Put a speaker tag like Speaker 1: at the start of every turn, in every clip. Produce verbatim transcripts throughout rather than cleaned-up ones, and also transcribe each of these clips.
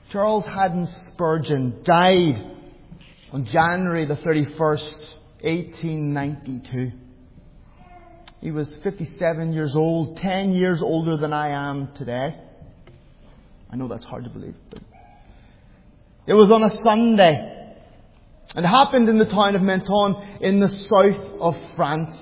Speaker 1: Charles Haddon Spurgeon died on January the thirty-first, eighteen ninety-two. He was fifty-seven years old, ten years older than I am today. I know that's hard to believe, but it was on a Sunday. It happened in the town of Menton in the south of France.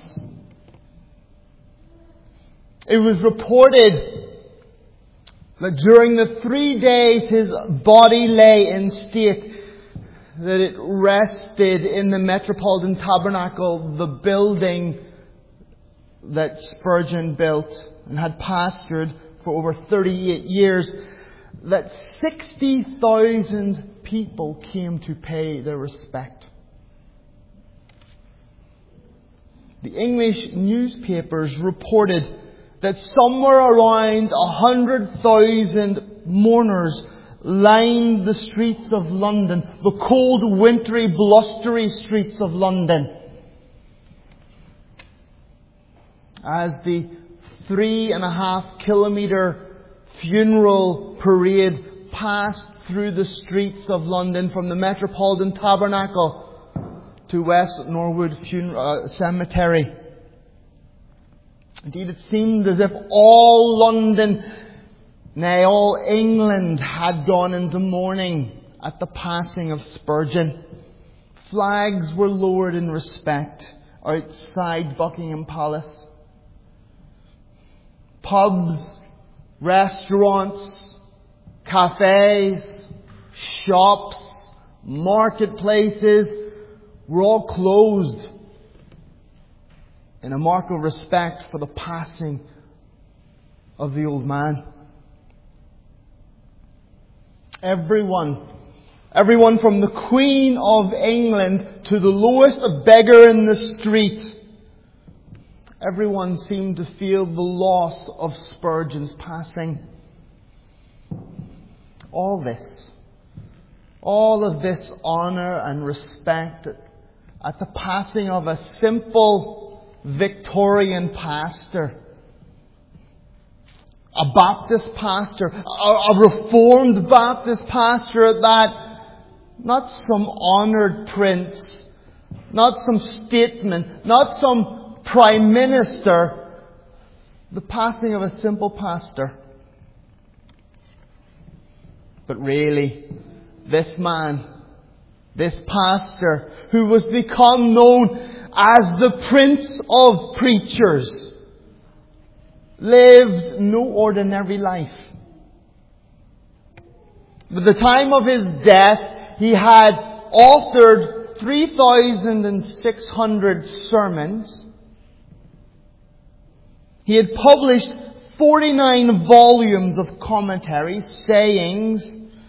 Speaker 1: It was reported that during the three days his body lay in state, that it rested in the Metropolitan Tabernacle, the building that Spurgeon built and had pastored for over thirty-eight years, that sixty thousand people came to pay their respect. The English newspapers reported that somewhere around a hundred thousand mourners lined the streets of London, the cold, wintry, blustery streets of London, as the three and a half kilometre funeral parade passed through the streets of London from the Metropolitan Tabernacle to West Norwood Funeral uh, Cemetery. Indeed, it seemed as if all London, nay, all England had gone into mourning at the passing of Spurgeon. Flags were lowered in respect outside Buckingham Palace. Pubs, restaurants, cafes, shops, marketplaces were all closed in a mark of respect for the passing of the old man. Everyone, everyone from the Queen of England to the lowest beggar in the street, everyone seemed to feel the loss of Spurgeon's passing. All this, all of this honour and respect at the passing of a simple Victorian pastor, a Baptist pastor, a, a Reformed Baptist pastor at that, not some honoured prince, not some statesman, not some prime minister, the passing of a simple pastor. But really, this man, this pastor, who was become known as the Prince of Preachers, lived no ordinary life. At the time of his death, he had authored three thousand six hundred sermons. He had published forty-nine volumes of commentaries, sayings,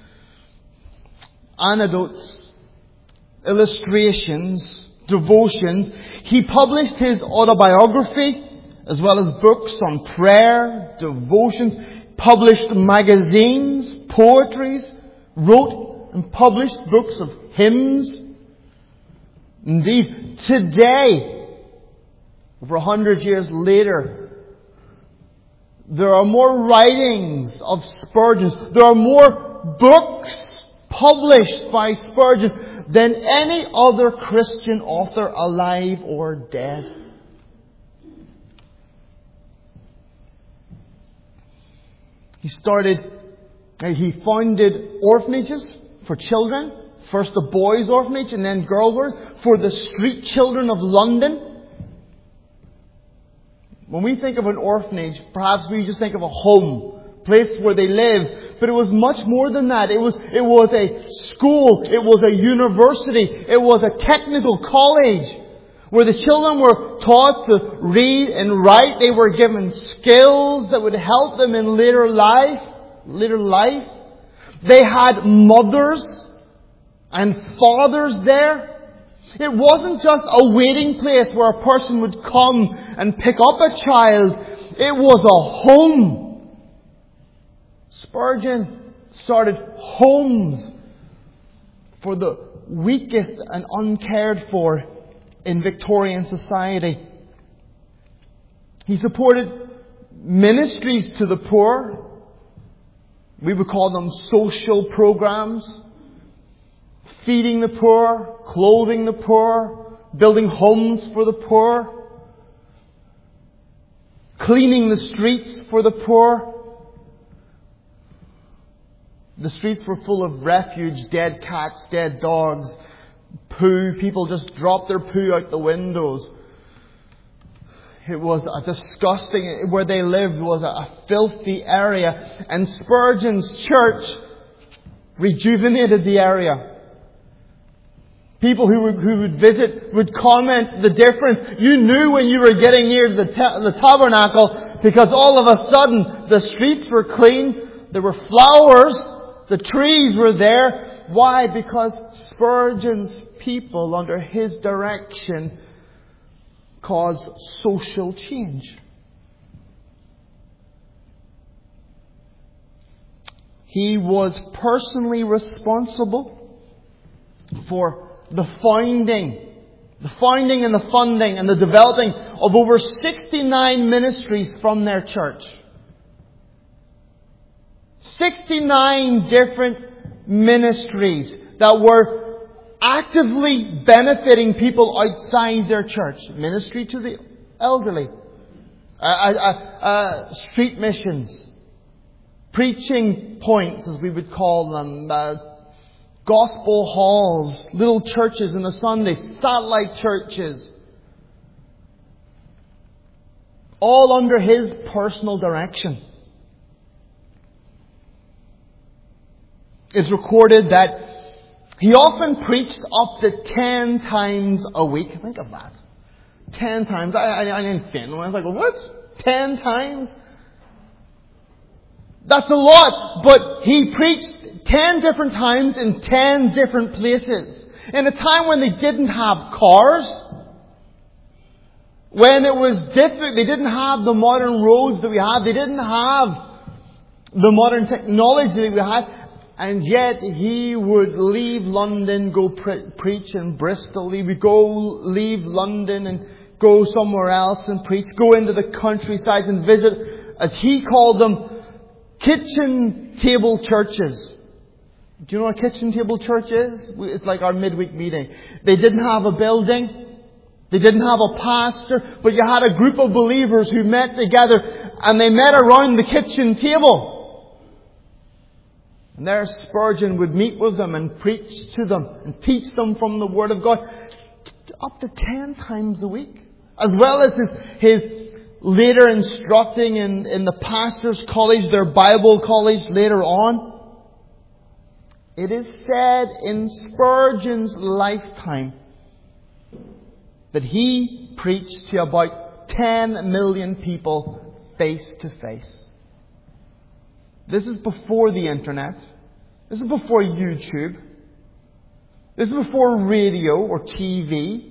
Speaker 1: anecdotes, illustrations, devotions. He published his autobiography, as well as books on prayer, devotions, published magazines, poetries, wrote and published books of hymns. Indeed, today, over a hundred years later, there are more writings of Spurgeon, there are more books published by Spurgeon than any other Christian author alive or dead. He started, he founded orphanages for children. First a boys' orphanage and then girls' orphanage for the street children of London. When we think of an orphanage, perhaps we just think of a home, place where they live. But it was much more than that. It was, it was a school. It was a university. It was a technical college where the children were taught to read and write. They were given skills that would help them in later life. Later life. They had mothers and fathers there. It wasn't just a waiting place where a person would come and pick up a child. It was a home. Spurgeon started homes for the weakest and uncared for in Victorian society. He supported ministries to the poor. We would call them social programs. Feeding the poor, clothing the poor, building homes for the poor, cleaning the streets for the poor. The streets were full of refuge, dead cats, dead dogs, poo. People just dropped their poo out the windows. It was a disgusting, where they lived was a filthy area. And Spurgeon's church rejuvenated the area. People who would, who would visit would comment the difference. You knew when you were getting near the, ta- the tabernacle, because all of a sudden the streets were clean. There were flowers. The trees were there. Why? Because Spurgeon's people, under his direction, caused social change. He was personally responsible for the founding, the founding and the funding and the developing of over sixty-nine ministries from their church. sixty-nine different ministries that were actively benefiting people outside their church. Ministry to the elderly, uh, uh, uh, street missions, preaching points, as we would call them, uh, gospel halls, little churches in the Sunday, satellite churches. All under his personal direction. It's recorded that he often preached up to ten times a week. Think of that. Ten times. I, I, I didn't think. I was like, what? Ten times? That's a lot. But he preached ten different times in ten different places. In a time when they didn't have cars. When it was difficult. They didn't have the modern roads that we have. They didn't have the modern technology that we have. And yet he would leave London, go pre- preach in Bristol. He would go leave London and go somewhere else and preach. Go into the countryside and visit, as he called them, kitchen table churches. Do you know what a kitchen table church is? It's like our midweek meeting. They didn't have a building. They didn't have a pastor. But you had a group of believers who met together, and they met around the kitchen table. And there Spurgeon would meet with them and preach to them and teach them from the Word of God up to ten times a week. As well as his, his later instructing in, in the pastor's college, their Bible college later on. It is said in Spurgeon's lifetime that he preached to about ten million people face to face. This is before the internet. This is before YouTube. This is before radio or T V.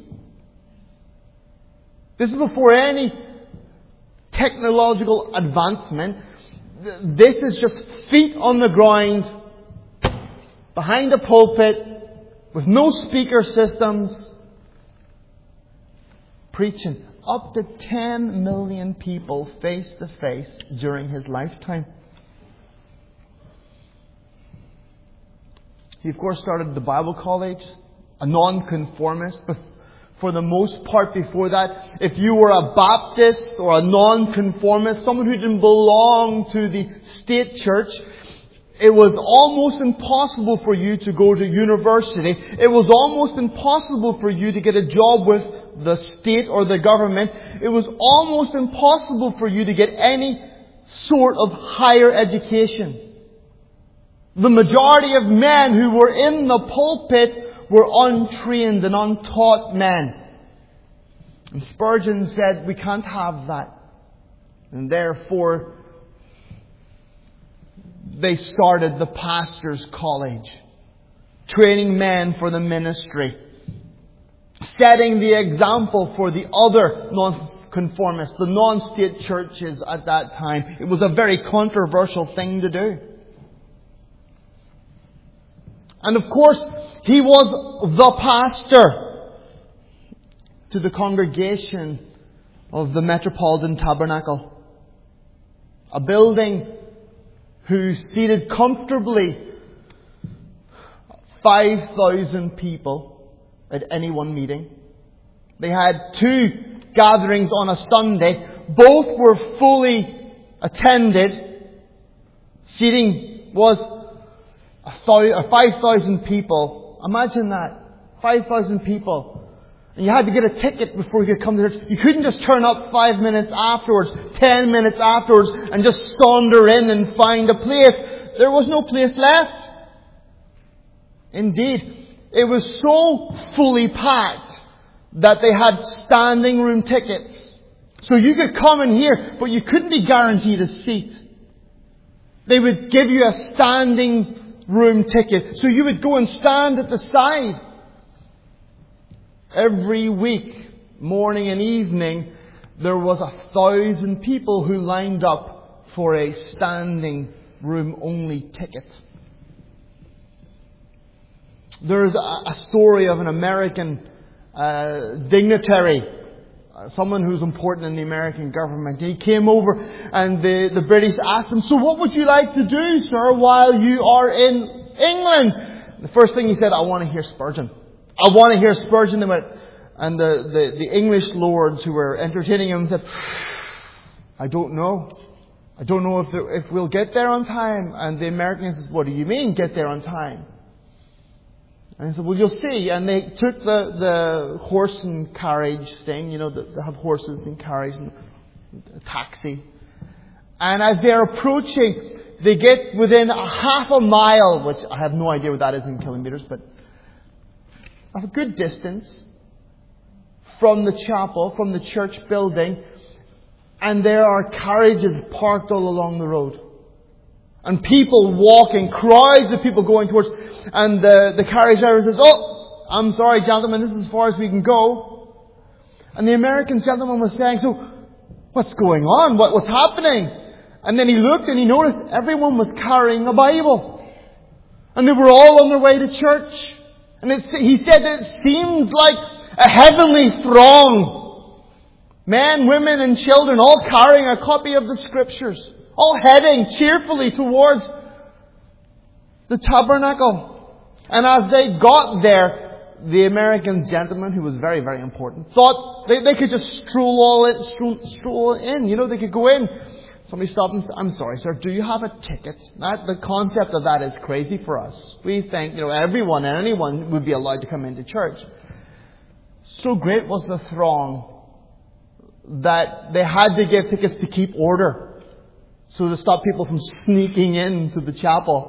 Speaker 1: This is before any technological advancement. This is just feet on the ground, behind a pulpit, with no speaker systems, preaching up to ten million people face to face during his lifetime. He, of course, started the Bible college, a non-conformist. But for the most part before that, if you were a Baptist or a non-conformist, someone who didn't belong to the state church, it was almost impossible for you to go to university. It was almost impossible for you to get a job with the state or the government. It was almost impossible for you to get any sort of higher education. The majority of men who were in the pulpit were untrained and untaught men. And Spurgeon said, we can't have that. And therefore, they started the pastor's college, training men for the ministry, setting the example for the other non-conformists, the non-state churches at that time. It was a very controversial thing to do. And of course, he was the pastor to the congregation of the Metropolitan Tabernacle. A building who seated comfortably five thousand people at any one meeting. They had two gatherings on a Sunday. Both were fully attended. Seating was a five thousand people. Imagine that. five thousand people. And you had to get a ticket before you could come to church. You couldn't just turn up five minutes afterwards, ten minutes afterwards, and just saunter in and find a place. There was no place left. Indeed, it was so fully packed that they had standing room tickets. So you could come in here, but you couldn't be guaranteed a seat. They would give you a standing room ticket. So you would go and stand at the side. Every week, morning and evening, there was a thousand people who lined up for a standing room only ticket. There's a, a story of an American uh, dignitary, uh, someone who's important in the American government. He came over and the, the British asked him, "So what would you like to do, sir, while you are in England?" The first thing he said, "I want to hear Spurgeon. I want to hear Spurgeon." They went, and the, the, the English lords who were entertaining him said, "I don't know. I don't know if, there, if we'll get there on time." And the American says, "What do you mean, get there on time?" And he said, "Well, you'll see." And they took the, the horse and carriage thing, you know, they have horses and carriage and a taxi. And as they're approaching, they get within a half a mile, which I have no idea what that is in kilometres, but of a good distance from the chapel, from the church building, and there are carriages parked all along the road. And people walking, crowds of people going towards, and the, the carriage driver says, "Oh, I'm sorry, gentlemen, this is as far as we can go." And the American gentleman was saying, "So, what's going on? What, what's happening?" And then he looked and he noticed everyone was carrying a Bible. And they were all on their way to church. And it, he said it seemed like a heavenly throng. Men, women and children all carrying a copy of the Scriptures. All heading cheerfully towards the tabernacle. And as they got there, the American gentleman, who was very, very important, thought they, they could just stroll all in, stroll, stroll in. You know, they could go in. Somebody stopped and said, "I'm sorry, sir, do you have a ticket?" That, the concept of that is crazy for us. We think, you know, everyone and anyone would be allowed to come into church. So great was the throng that they had to give tickets to keep order. So to stop people from sneaking into the chapel.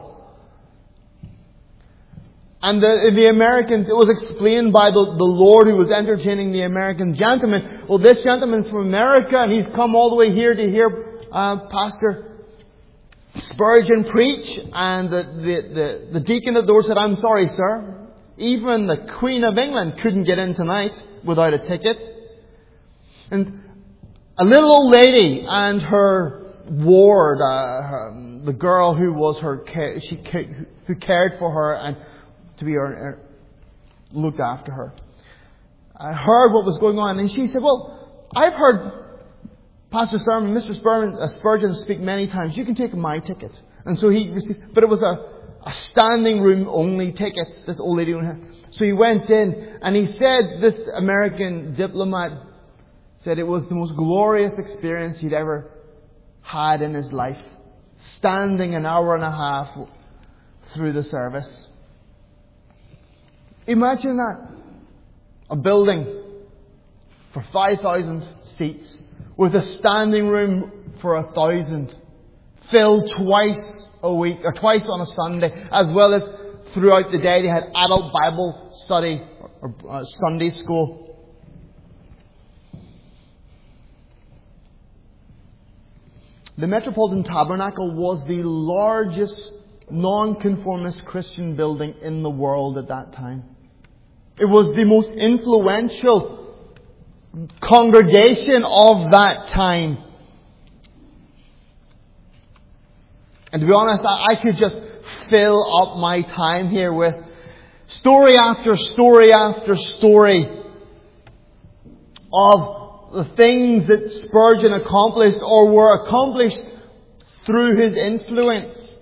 Speaker 1: And the, the American, it was explained by the, the Lord who was entertaining the American gentleman. Well, this gentleman's from America and he's come all the way here to hear uh, Pastor Spurgeon preach. And the, the, the, the deacon at the door said, "I'm sorry, sir. Even the Queen of England couldn't get in tonight without a ticket." And a little old lady and her ward, uh, her, the girl who was her, she who cared for her and to be her, looked after her, I heard what was going on, and she said, "Well, I've heard Pastor Sermon, Mister Spurgeon, uh, Spurgeon speak many times. You can take my ticket." And so he received, but it was a, a standing room only ticket. This old lady, so he went in, and he said, this American diplomat said it was the most glorious experience he'd ever had in his life, standing an hour and a half through the service. Imagine that. A building for five thousand seats with a standing room for a thousand, filled twice a week or twice on a Sunday, as well as throughout the day. They had adult Bible study or, or uh, Sunday school. The Metropolitan Tabernacle was the largest non-conformist Christian building in the world at that time. It was the most influential congregation of that time. And to be honest, I could just fill up my time here with story after story after story of the things that Spurgeon accomplished or were accomplished through his influence.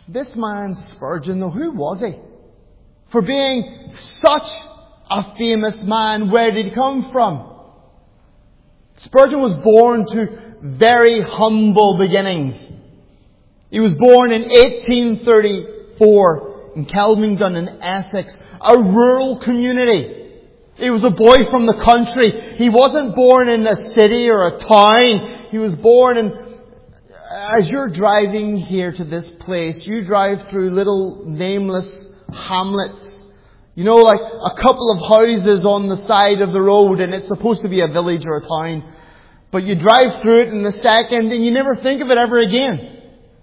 Speaker 1: This man Spurgeon, though, who was he? For being such a famous man, where did he come from? Spurgeon was born to very humble beginnings. He was born in eighteen thirty-four in Kelmington in Essex, a rural community. He was a boy from the country. He wasn't born in a city or a town. He was born in... As you're driving here to this place, you drive through little nameless hamlets. You know, like a couple of houses on the side of the road, and it's supposed to be a village or a town. But you drive through it in a second and you never think of it ever again.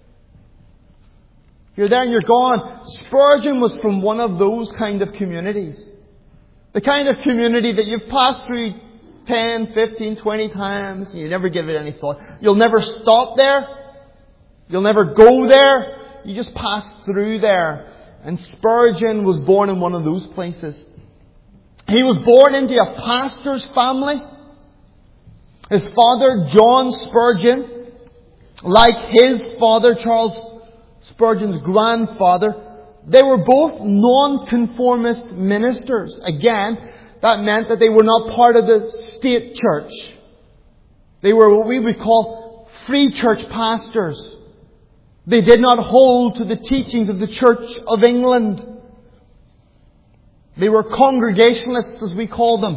Speaker 1: You're there and you're gone. Spurgeon was from one of those kind of communities. The kind of community that you've passed through ten, fifteen, twenty times and you never give it any thought. You'll never stop there. You'll never go there. You just pass through there. And Spurgeon was born in one of those places. He was born into a pastor's family. His father, John Spurgeon, like his father, Charles Spurgeon's grandfather, they were both non-conformist ministers. Again, that meant that they were not part of the state church. They were what we would call free church pastors. They did not hold to the teachings of the Church of England. They were Congregationalists, as we call them.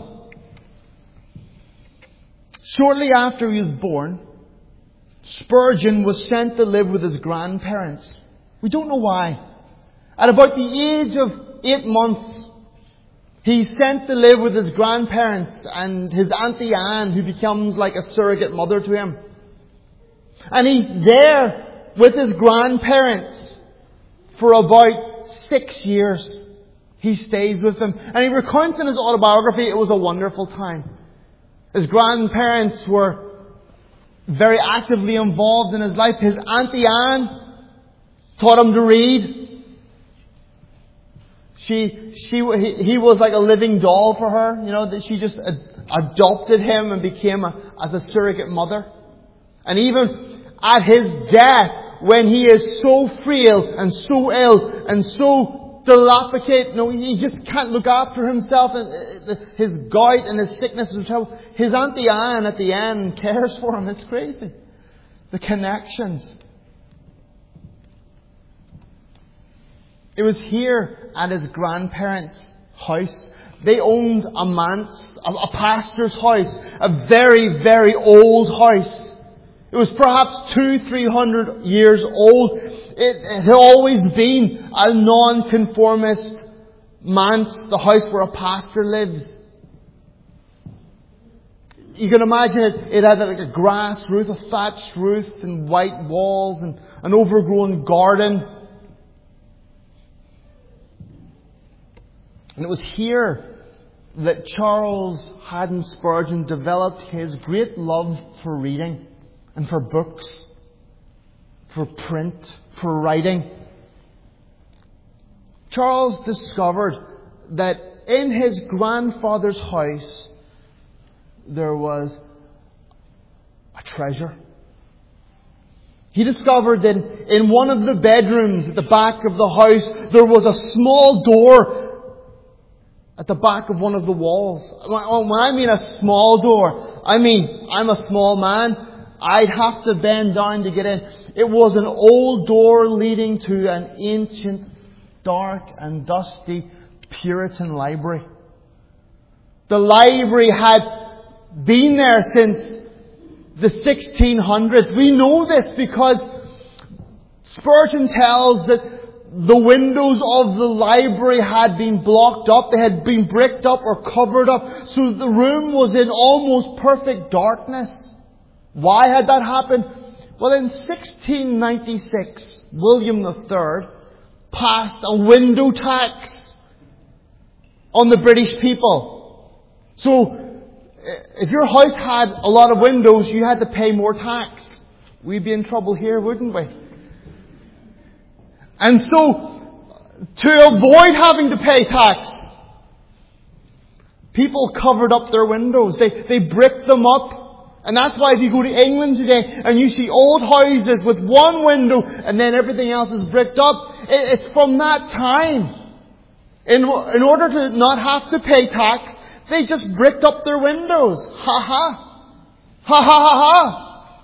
Speaker 1: Shortly after he was born, Spurgeon was sent to live with his grandparents. We don't know why. At about the age of eight months, he's sent to live with his grandparents and his Auntie Anne, who becomes like a surrogate mother to him. And he's there with his grandparents for about six years. He stays with them. And he recounts in his autobiography, it was a wonderful time. His grandparents were very actively involved in his life. His Auntie Anne taught him to read. She, she, he, he was like a living doll for her. You know, that she just ad- adopted him and became a, as a surrogate mother. And even at his death, when he is so frail and so ill and so dilapidated, no, he just can't look after himself, and his gout and his sickness is trouble. His Auntie Anne at the end cares for him. It's crazy. The connections. It was here at his grandparents' house. They owned a manse, a, a pastor's house, a very, very old house. It was perhaps two, three hundred years old. It, it had always been a non-conformist manse, the house where a pastor lives. You can imagine it, it had like a grass roof, a thatched roof, and white walls, and an overgrown garden. And it was here that Charles Haddon Spurgeon developed his great love for reading and for books, for print, for writing. Charles discovered that in his grandfather's house there was a treasure. He discovered that in one of the bedrooms at the back of the house there was a small door at the back of one of the walls. When I mean a small door, I mean I'm a small man. I'd have to bend down to get in. It was an old door leading to an ancient, dark and dusty Puritan library. The library had been there since the sixteen hundreds. We know this because Spurgeon tells that the windows of the library had been blocked up. They had been bricked up or covered up. So the room was in almost perfect darkness. Why had that happened? Well, in sixteen ninety-six, William the Third passed a window tax on the British people. So, if your house had a lot of windows, you had to pay more tax. We'd be in trouble here, wouldn't we? And so, to avoid having to pay tax, people covered up their windows. They, they bricked them up And that's why if you go to England today and you see old houses with one window and then everything else is bricked up, it's from that time. In, in order to not have to pay tax, they just bricked up their windows. Ha ha. Ha ha ha ha.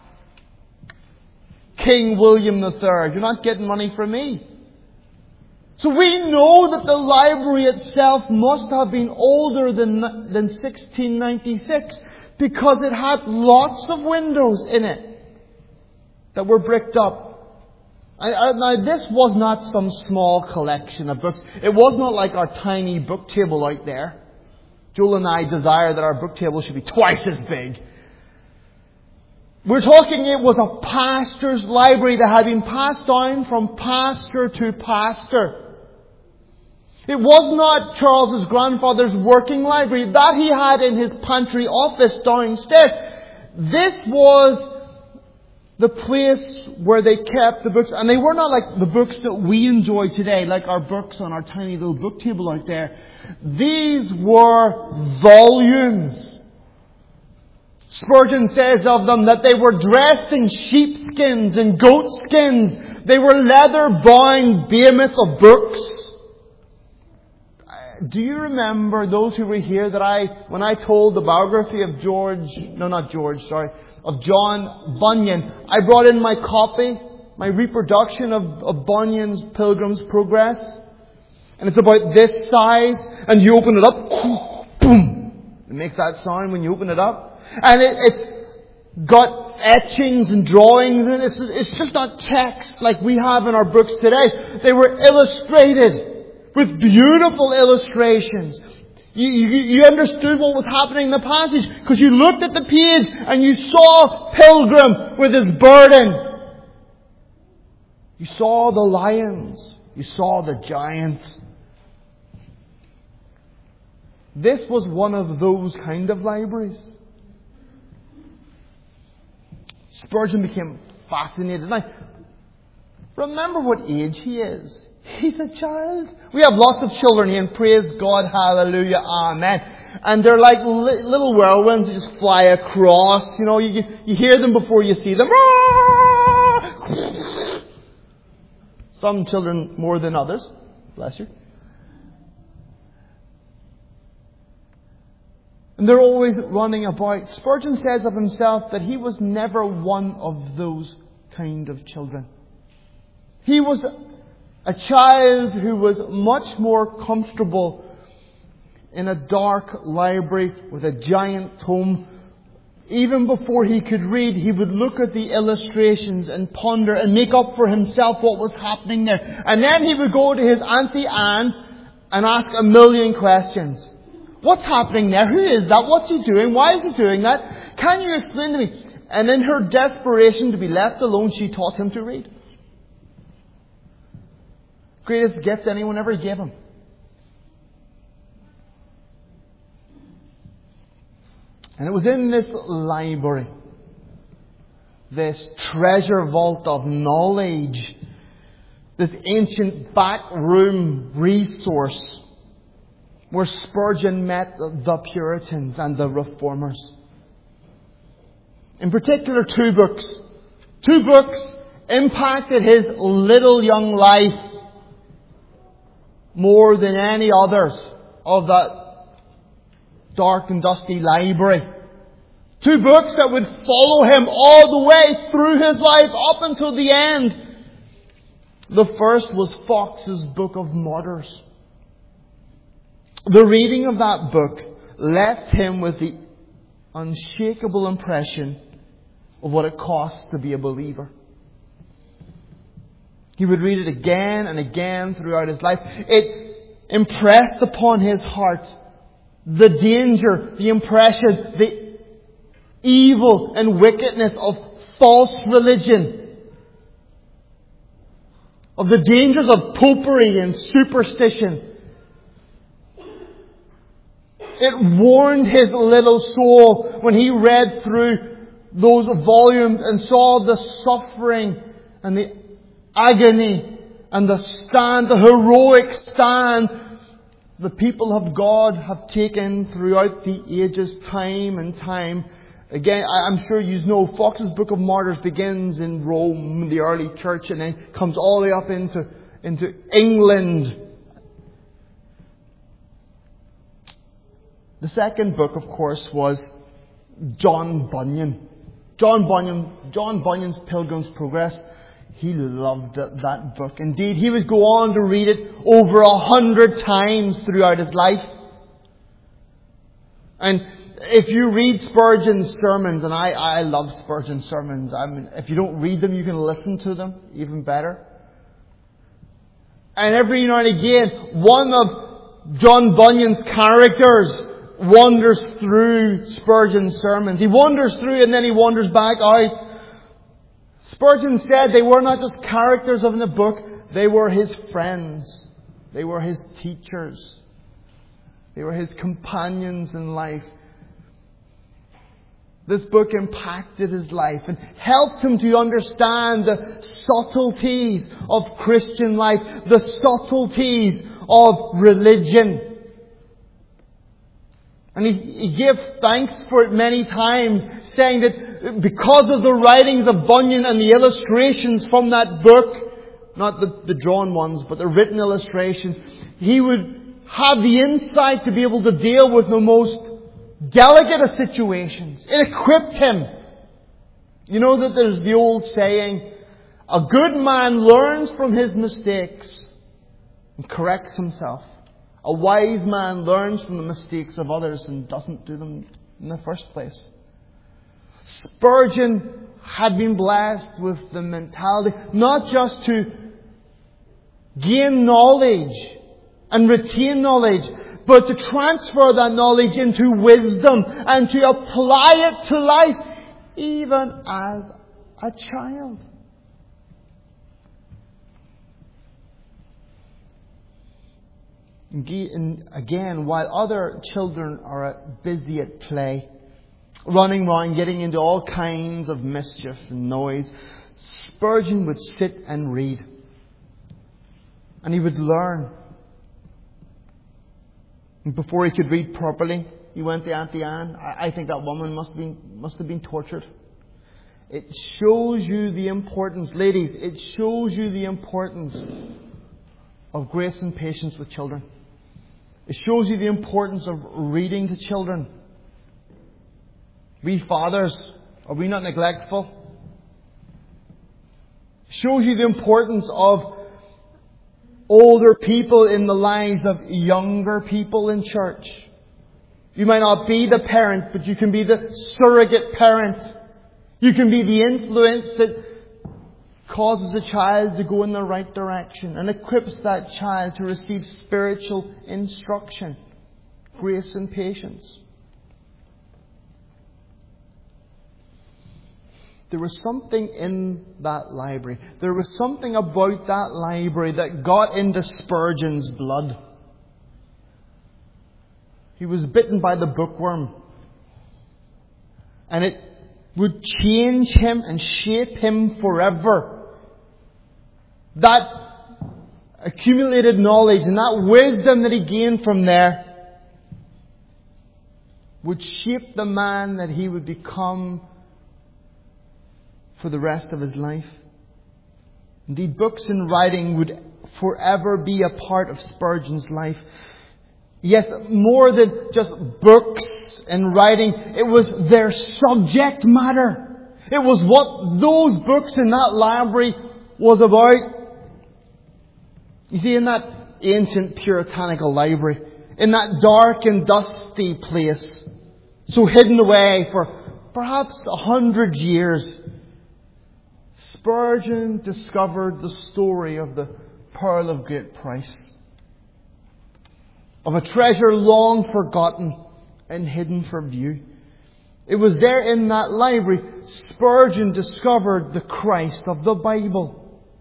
Speaker 1: King William the Third, you're not getting money from me. So we know that the library itself must have been older than, than sixteen ninety-six because it had lots of windows in it that were bricked up. I, I, now this was not some small collection of books. It was not like our tiny book table out there. Joel and I desire that our book table should be twice as big. We're talking it was a pastor's library that had been passed down from pastor to pastor. It was not Charles's grandfather's working library that he had in his pantry office downstairs. This was the place where they kept the books. And they were not like the books that we enjoy today, like our books on our tiny little book table out there. These were volumes. Spurgeon says of them that they were dressed in sheepskins and goatskins. They were leather-bound behemoth of books. Do you remember, those who were here, that I, when I told the biography of George, no not George, sorry, of John Bunyan, I brought in my copy, my reproduction of, of Bunyan's Pilgrim's Progress. And it's about this size, and you open it up, boom! It makes that sound when you open it up. And it, it's got etchings and drawings, and it's, it's just not text like we have in our books today. They were illustrated with beautiful illustrations. You, you, you understood what was happening in the passage because you looked at the page and you saw Pilgrim with his burden. You saw the lions. You saw the giants. This was one of those kind of libraries. Spurgeon became fascinated. Now, remember what age he is. He's a child. We have lots of children here, and praise God, hallelujah, amen. And they're like li- little whirlwinds that just fly across. You know, you, you hear them before you see them. Some children more than others. Bless you. And they're always running about. Spurgeon says of himself that he was never one of those kind of children. He was a child who was much more comfortable in a dark library with a giant tome. Even before he could read, he would look at the illustrations and ponder and make up for himself what was happening there. And then he would go to his Auntie Anne and ask a million questions. What's happening there? Who is that? What's he doing? Why is he doing that? Can you explain to me? And in her desperation to be left alone, she taught him to read. Greatest gift anyone ever gave him. And it was in this library, this treasure vault of knowledge, this ancient backroom resource, where Spurgeon met the Puritans and the Reformers. In particular, two books. Two books impacted his little young life more than any others of that dark and dusty library. Two books that would follow him all the way through his life up until the end. The first was Fox's Book of Martyrs. The reading of that book left him with the unshakable impression of what it costs to be a believer. He would read it again and again throughout his life. It impressed upon his heart the danger, the impression, the evil and wickedness of false religion, of the dangers of popery and superstition. It warmed his little soul when he read through those volumes and saw the suffering and the agony and the stand, the heroic stand the people of God have taken throughout the ages, time and time Again, I'm sure you know Fox's Book of Martyrs begins in Rome, the early church, and then comes all the way up into, into England. The second book, of course, was John Bunyan. John Bunyan, John Bunyan's Pilgrim's Progress. He loved that book. Indeed, he would go on to read it over a hundred times throughout his life. And if you read Spurgeon's sermons, and I, I love Spurgeon's sermons. I mean, if you don't read them, you can listen to them, even better. And every now and again, one of John Bunyan's characters wanders through Spurgeon's sermons. He wanders through and then he wanders back out. Spurgeon said they were not just characters of the book, they were his friends. They were his teachers. They were his companions in life. This book impacted his life and helped him to understand the subtleties of Christian life, the subtleties of religion. And he, he gave thanks for it many times, saying that because of the writings of Bunyan and the illustrations from that book, not the, the drawn ones, but the written illustrations, he would have the insight to be able to deal with the most delicate of situations. It equipped him. You know that there's the old saying, a good man learns from his mistakes and corrects himself. A wise man learns from the mistakes of others and doesn't do them in the first place. Spurgeon had been blessed with the mentality not just to gain knowledge and retain knowledge, but to transfer that knowledge into wisdom and to apply it to life, even as a child. And again, while other children are busy at play, running around, getting into all kinds of mischief and noise, Spurgeon would sit and read. And he would learn. And before he could read properly, he went to Auntie Anne. I think that woman must have been, must have been tortured. It shows you the importance, ladies, it shows you the importance of grace and patience with children. It shows you the importance of reading to children. We fathers, are we not neglectful? It shows you the importance of older people in the lives of younger people in church. You might not be the parent, but you can be the surrogate parent. You can be the influence that causes a child to go in the right direction and equips that child to receive spiritual instruction, grace and patience. There was something in that library. There was something about that library that got into Spurgeon's blood. He was bitten by the bookworm. And it would change him and shape him forever. That accumulated knowledge and that wisdom that he gained from there would shape the man that he would become for the rest of his life. Indeed, books and writing would forever be a part of Spurgeon's life. Yes, more than just books and writing, it was their subject matter. It was what those books in that library was about. You see, in that ancient puritanical library, in that dark and dusty place, so hidden away for perhaps a hundred years, Spurgeon discovered the story of the pearl of great price, of a treasure long forgotten and hidden from view. It was there in that library Spurgeon discovered the Christ of the Bible.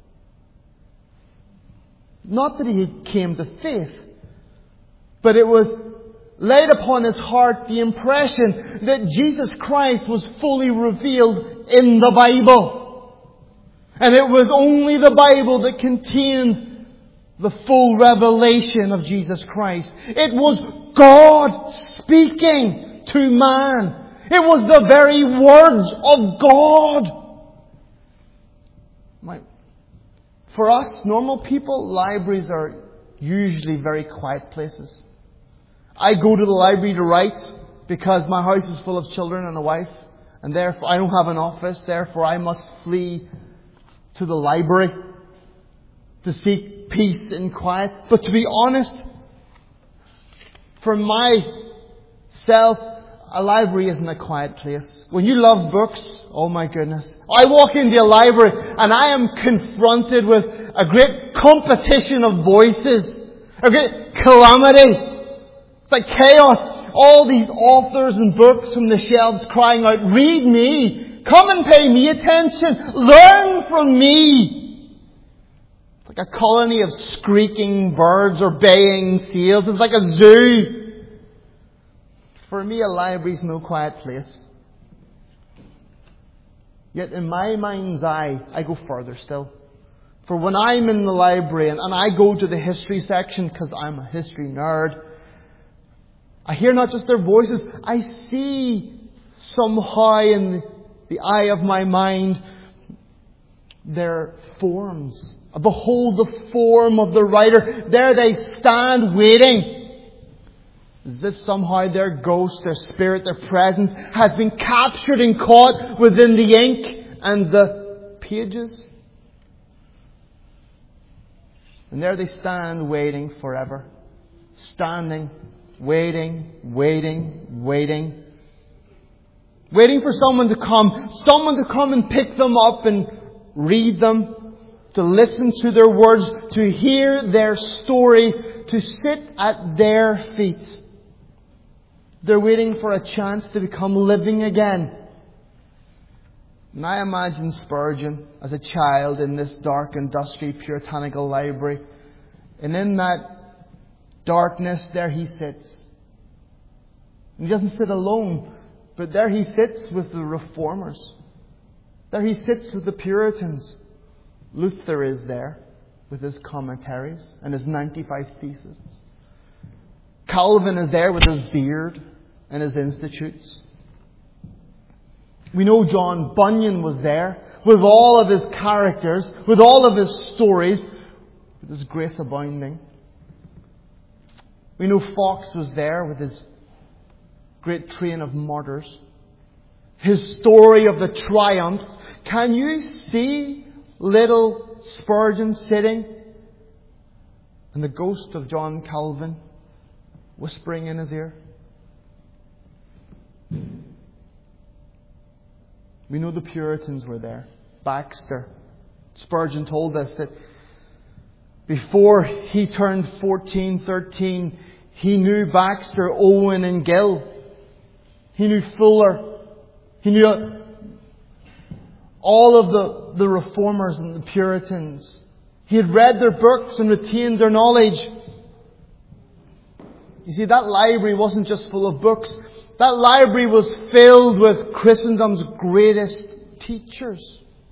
Speaker 1: Not that he came to faith, but it was laid upon his heart the impression that Jesus Christ was fully revealed in the Bible. And it was only the Bible that contained the full revelation of Jesus Christ. It was God speaking to man. It was the very words of God. My, for us, normal people, libraries are usually very quiet places. I go to the library to write because my house is full of children and a wife, and therefore I don't have an office, therefore I must flee to the library to seek peace and quiet. But to be honest, for myself, a library isn't a quiet place. When you love books, oh my goodness. I walk into a library and I am confronted with a great competition of voices. A great calamity. It's like chaos. All these authors and books from the shelves crying out, read me. Come and pay me attention. Learn from me. It's like a colony of squeaking birds or baying seals. It's like a zoo. For me, a library is no quiet place. Yet in my mind's eye, I go further still. For when I'm in the library and, and I go to the history section because I'm a history nerd, I hear not just their voices, I see somehow in the, the eye of my mind their forms. I behold the form of the writer. There they stand waiting. As if somehow their ghost, their spirit, their presence has been captured and caught within the ink and the pages. And there they stand waiting forever. Standing, waiting, waiting, waiting. Waiting for someone to come. Someone to come and pick them up and read them. To listen to their words. To hear their story. To sit at their feet. They're waiting for a chance to become living again. And I imagine Spurgeon as a child in this dark and dusty puritanical library. And in that darkness, there he sits. And he doesn't sit alone, but there he sits with the Reformers. There he sits with the Puritans. Luther is there with his commentaries and his ninety-five theses. Calvin is there with his beard and his institutes. We know John Bunyan was there with all of his characters, with all of his stories, with his grace abounding. We know Fox was there with his great train of martyrs. His story of the triumphs. Can you see little Spurgeon sitting and the ghost of John Calvin whispering in his ear? We know the Puritans were there. Baxter. Spurgeon told us that before he turned fourteen, thirteen, he knew Baxter, Owen and Gill. He knew Fuller. He knew all of the, the Reformers and the Puritans. He had read their books and retained their knowledge. You see, that library wasn't just full of books. That library was filled with Christendom's greatest teachers.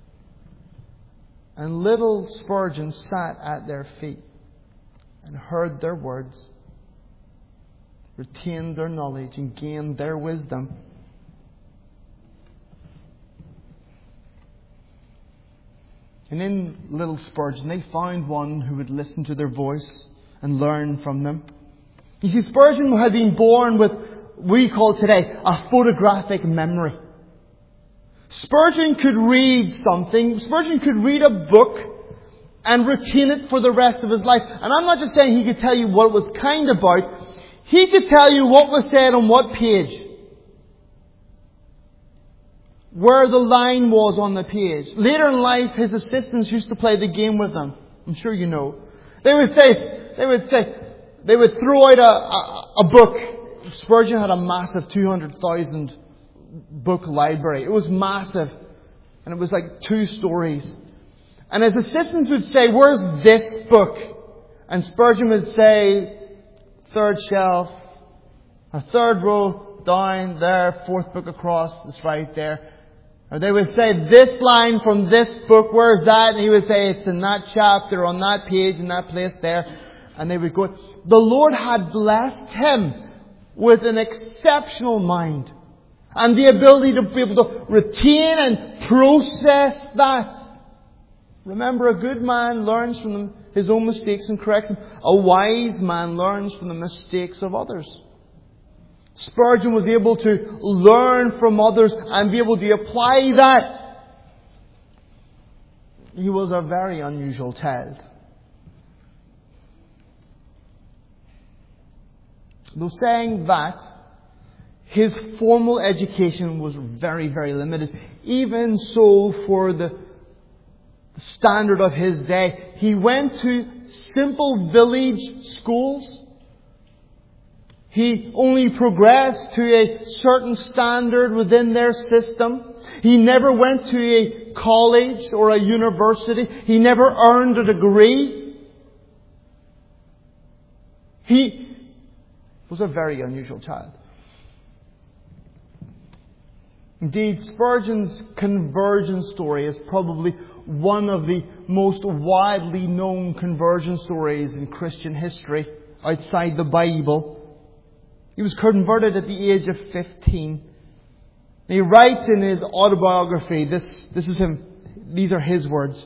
Speaker 1: And little Spurgeon sat at their feet and heard their words, retained their knowledge and gained their wisdom. And in little Spurgeon, they found one who would listen to their voice and learn from them. You see, Spurgeon had been born with we call today a photographic memory. Spurgeon could read something. Spurgeon could read a book and retain it for the rest of his life. And I'm not just saying he could tell you what it was kind about. He could tell you what was said on what page. Where the line was on the page. Later in life, his assistants used to play the game with him. I'm sure you know. They would say, they would say, they would throw out a, a, a book. Spurgeon had a massive two hundred thousand book library. It was massive. And it was like two stories. And his assistants would say, where's this book? And Spurgeon would say, third shelf, or third row down there, fourth book across, it's right there. Or they would say, this line from this book, where's that? And he would say, it's in that chapter, on that page, in that place there. And they would go. The Lord had blessed him with an exceptional mind. And the ability to be able to retain and process that. Remember, a good man learns from his own mistakes and corrects them. A wise man learns from the mistakes of others. Spurgeon was able to learn from others and be able to apply that. He was a very unusual child. Though saying that, his formal education was very, very limited. Even so, for the standard of his day, he went to simple village schools. He only progressed to a certain standard within their system. He never went to a college or a university. He never earned a degree. He was a very unusual child. Indeed, Spurgeon's conversion story is probably one of the most widely known conversion stories in Christian history outside the Bible. He was converted at the age of fifteen. He writes in his autobiography, this, this is him, these are his words,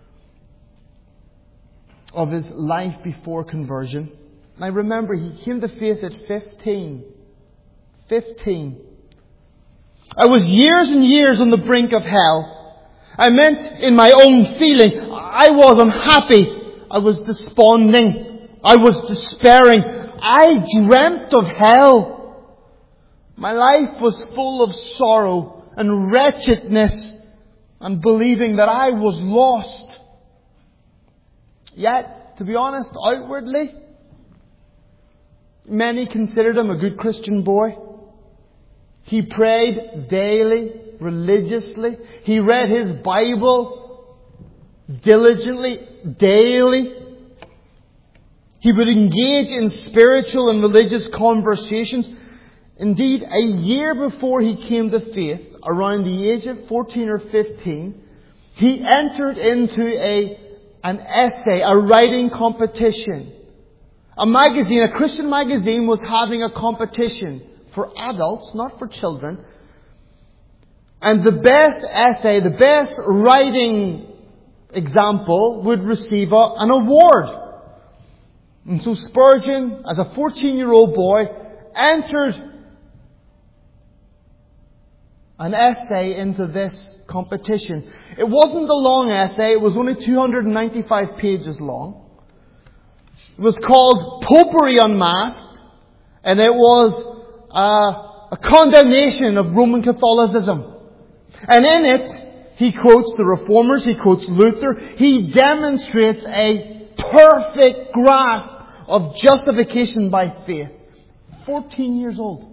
Speaker 1: of his life before conversion. And I remember he came to faith at fifteen. fifteen. I was years and years on the brink of hell. I meant in my own feeling, I was unhappy. I was desponding. I was despairing. I dreamt of hell. My life was full of sorrow and wretchedness and believing that I was lost. Yet, to be honest, outwardly, many considered him a good Christian boy. He prayed daily, religiously. He read his Bible diligently, daily. He would engage in spiritual and religious conversations. Indeed, a year before he came to faith, around the age of fourteen or fifteen, he entered into a, an essay, a writing competition. A magazine, a Christian magazine, was having a competition for adults, not for children. And the best essay, the best writing example would receive a, an award. And so Spurgeon, as a fourteen-year-old boy, entered an essay into this competition. It wasn't a long essay. It was only two hundred ninety-five pages long. It was called Popery Unmasked, and it was uh, a condemnation of Roman Catholicism. And in it, he quotes the Reformers, he quotes Luther, he demonstrates a perfect grasp of justification by faith. fourteen years old.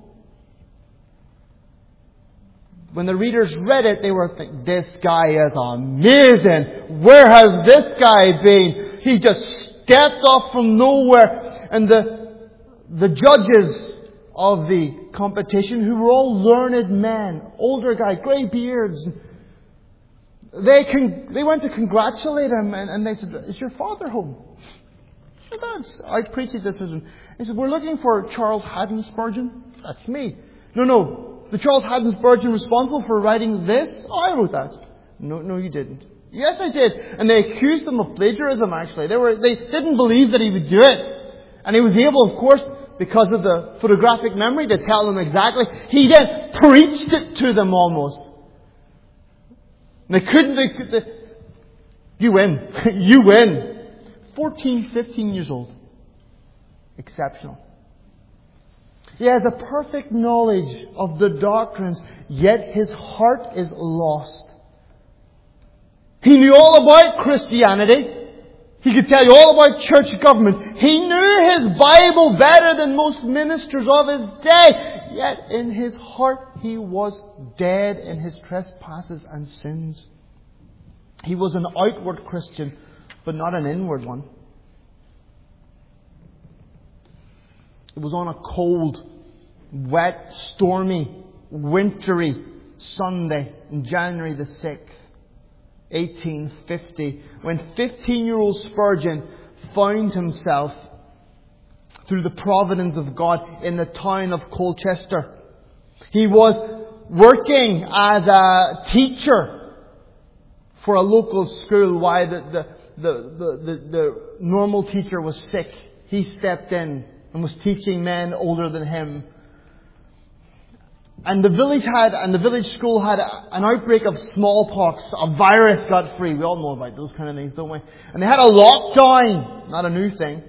Speaker 1: When the readers read it, they were thinking, this guy is amazing. Where has this guy been? He just stepped up from nowhere. And the, the judges of the competition, who were all learned men, older guys, grey beards, they con- they went to congratulate him, and, and they said, "Is your father home?" He said, "That's, I preached this." He said, "We're looking for Charles Haddon Spurgeon." "That's me." "No, no. The Charles Haddon Spurgeon responsible for writing this?" "Oh, I wrote that." "No, no, you didn't." "Yes, I did." And they accused him of plagiarism, actually. They were, they didn't believe that he would do it. And he was able, of course, because of the photographic memory, to tell them exactly. He then preached it to them almost. And they couldn't, they, they, you win. You win. fourteen, fifteen years old. Exceptional. He has a perfect knowledge of the doctrines, yet his heart is lost. He knew all about Christianity. He could tell you all about church government. He knew his Bible better than most ministers of his day. Yet in his heart he was dead in his trespasses and sins. He was an outward Christian, but not an inward one. It was on a cold, wet, stormy, wintry Sunday in January the sixth, eighteen fifty, when fifteen-year-old Spurgeon found himself, through the providence of God, in the town of Colchester. He was working as a teacher for a local school while the, the, the, the, the, the normal teacher was sick. He stepped in and was teaching men older than him. And the village had, and the village school had a, an outbreak of smallpox. A virus got free. We all know about those kind of things, don't we? And they had a lockdown. Not a new thing.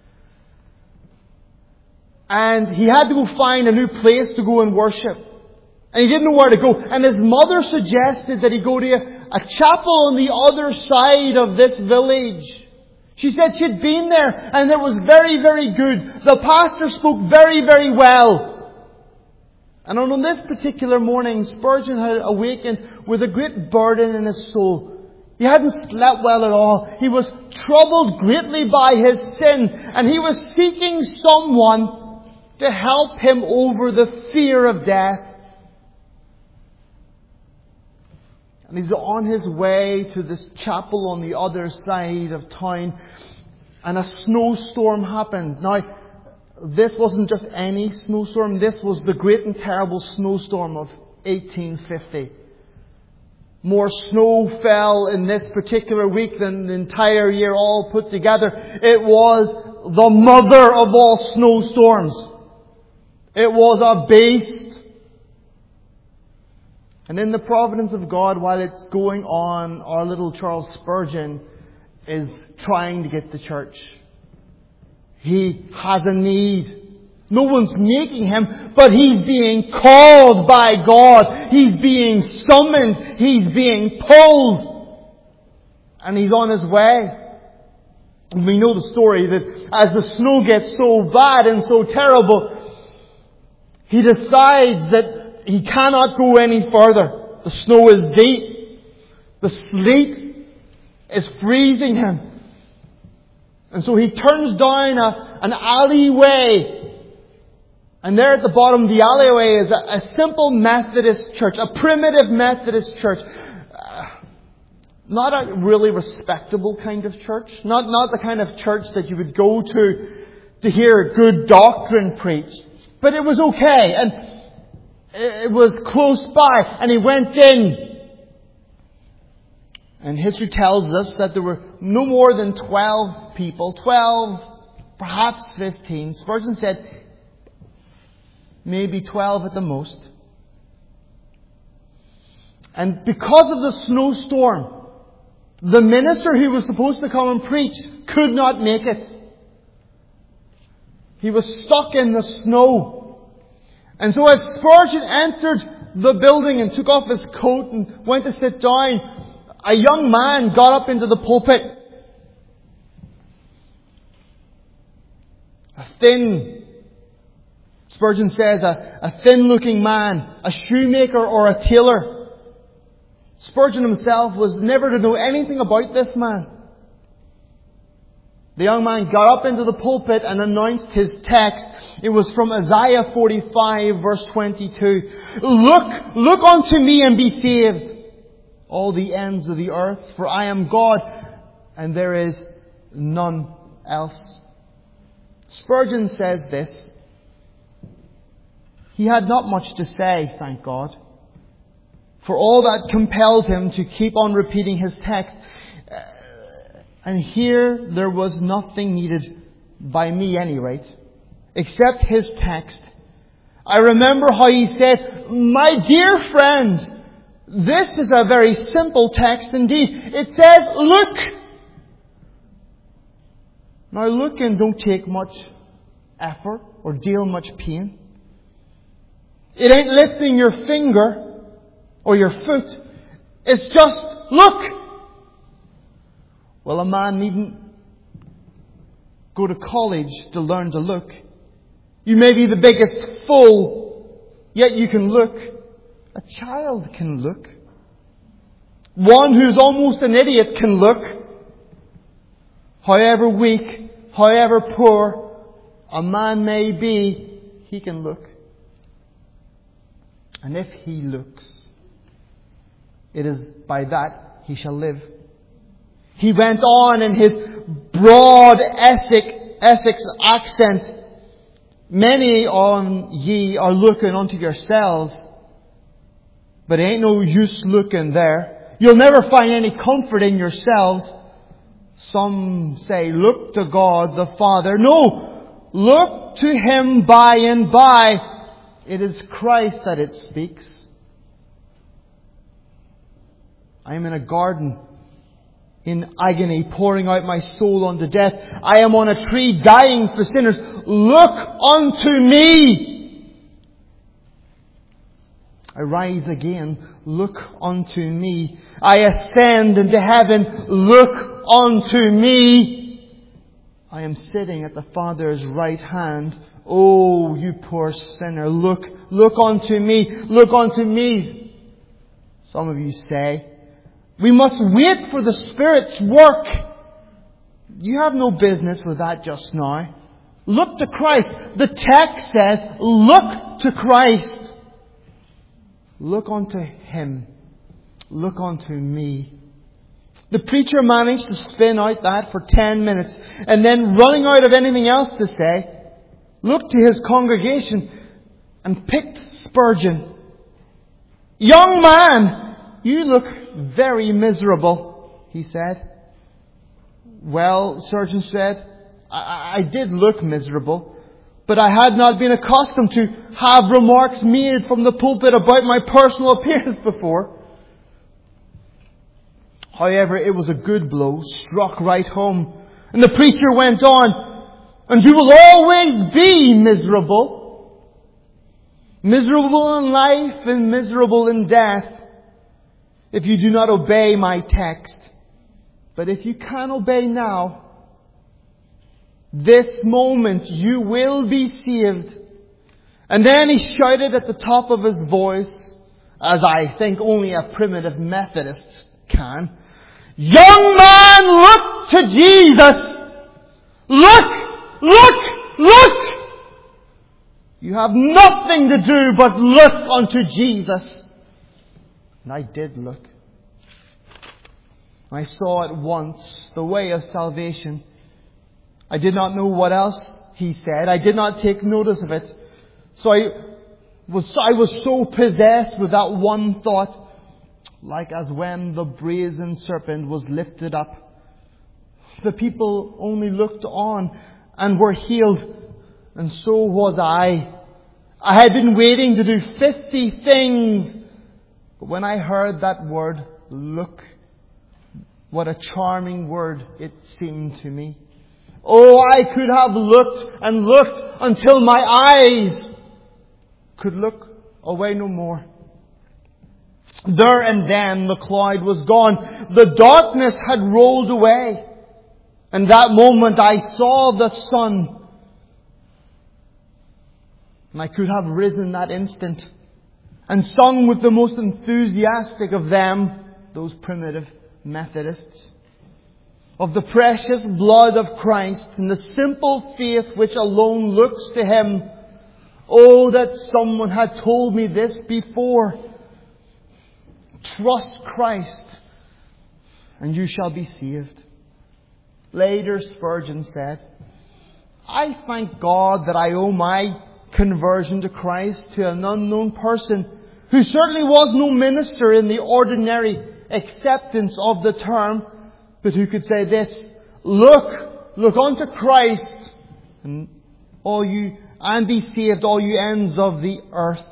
Speaker 1: And he had to go find a new place to go and worship. And he didn't know where to go. And his mother suggested that he go to a, a chapel on the other side of this village. She said she'd been there and it was very, very good. The pastor spoke very, very well. And on this particular morning, Spurgeon had awakened with a great burden in his soul. He hadn't slept well at all. He was troubled greatly by his sin. And he was seeking someone to help him over the fear of death. And he's on his way to this chapel on the other side of town. And a snowstorm happened. Now, this wasn't just any snowstorm. This was the great and terrible snowstorm of eighteen fifty. More snow fell in this particular week than the entire year all put together. It was the mother of all snowstorms. It was a beast. And in the providence of God, while it's going on, our little Charles Spurgeon is trying to get to church. He has a need. No one's making him, but he's being called by God. He's being summoned. He's being pulled. And he's on his way. And we know the story that as the snow gets so bad and so terrible, he decides that he cannot go any further. The snow is deep. The sleet is freezing him. And so he turns down a, an alleyway. And there at the bottom of the alleyway is a, a simple Methodist church. A primitive Methodist church. Uh, not a really respectable kind of church. Not, not the kind of church that you would go to to hear good doctrine preached. But it was okay. And it was close by. And he went in. And history tells us that there were no more than twelve people. Twelve, perhaps fifteen. Spurgeon said maybe twelve at the most. And because of the snowstorm, the minister who was supposed to come and preach could not make it. He was stuck in the snow. And so as Spurgeon entered the building and took off his coat and went to sit down, a young man got up into the pulpit. A thin, Spurgeon says, a, a thin-looking man, a shoemaker or a tailor. Spurgeon himself was never to know anything about this man. The young man got up into the pulpit and announced his text. It was from Isaiah forty-five, verse twenty-two. Look, look unto me and be saved, all the ends of the earth, for I am God, and there is none else. Spurgeon says this. He had not much to say, thank God, for all that compelled him to keep on repeating his text. And here there was nothing needed by me, any rate, except his text. I remember how he said, my dear friends, this is a very simple text indeed. It says, look. Now looking don't take much effort or deal much pain. It ain't lifting your finger or your foot. It's just, look. Well, a man needn't go to college to learn to look. You may be the biggest fool, yet you can look. A child can look. One who's almost an idiot can look. However weak, however poor a man may be, he can look. And if he looks, it is by that he shall live. He went on in his broad Essex accent. Many on ye are looking unto yourselves. But it ain't no use looking there. You'll never find any comfort in yourselves. Some say, look to God the Father. No! Look to Him by and by. It is Christ that it speaks. I am in a garden in agony, pouring out my soul unto death. I am on a tree dying for sinners. Look unto me. I rise again. Look unto me. I ascend into heaven. Look unto me. I am sitting at the Father's right hand. Oh, you poor sinner, look, look unto me. Look unto me. Some of you say, we must wait for the Spirit's work. You have no business with that just now. Look to Christ. The text says, look to Christ. Look unto Him. Look unto me. The preacher managed to spin out that for ten minutes, and then running out of anything else to say, looked to his congregation and picked Spurgeon. Young man, you look very miserable, he said. Well, Spurgeon said, I, I did look miserable, but I had not been accustomed to have remarks made from the pulpit about my personal appearance before. However, it was a good blow, struck right home. And the preacher went on, and you will always be miserable. Miserable in life and miserable in death if you do not obey my text. But if you can obey now, this moment you will be saved. And then he shouted at the top of his voice, as I think only a primitive Methodist can, young man, look to Jesus! Look! Look! Look! You have nothing to do but look unto Jesus. And I did look. I saw at once the way of salvation. I did not know what else he said. I did not take notice of it. So I was, I was so possessed with that one thought, like as when the brazen serpent was lifted up. The people only looked on and were healed. And so was I. I had been waiting to do fifty things. But when I heard that word, look, what a charming word it seemed to me. Oh, I could have looked and looked until my eyes could look away no more. There and then the cloud was gone. The darkness had rolled away. And that moment I saw the sun. And I could have risen that instant and sung with the most enthusiastic of them, those primitive Methodists, of the precious blood of Christ and the simple faith which alone looks to Him. Oh, that someone had told me this before. Trust Christ and you shall be saved. Later, Spurgeon said, I thank God that I owe my conversion to Christ to an unknown person who certainly was no minister in the ordinary acceptance of the term, but who could say this, look, look unto Christ, and all you, and be saved, all you ends of the earth.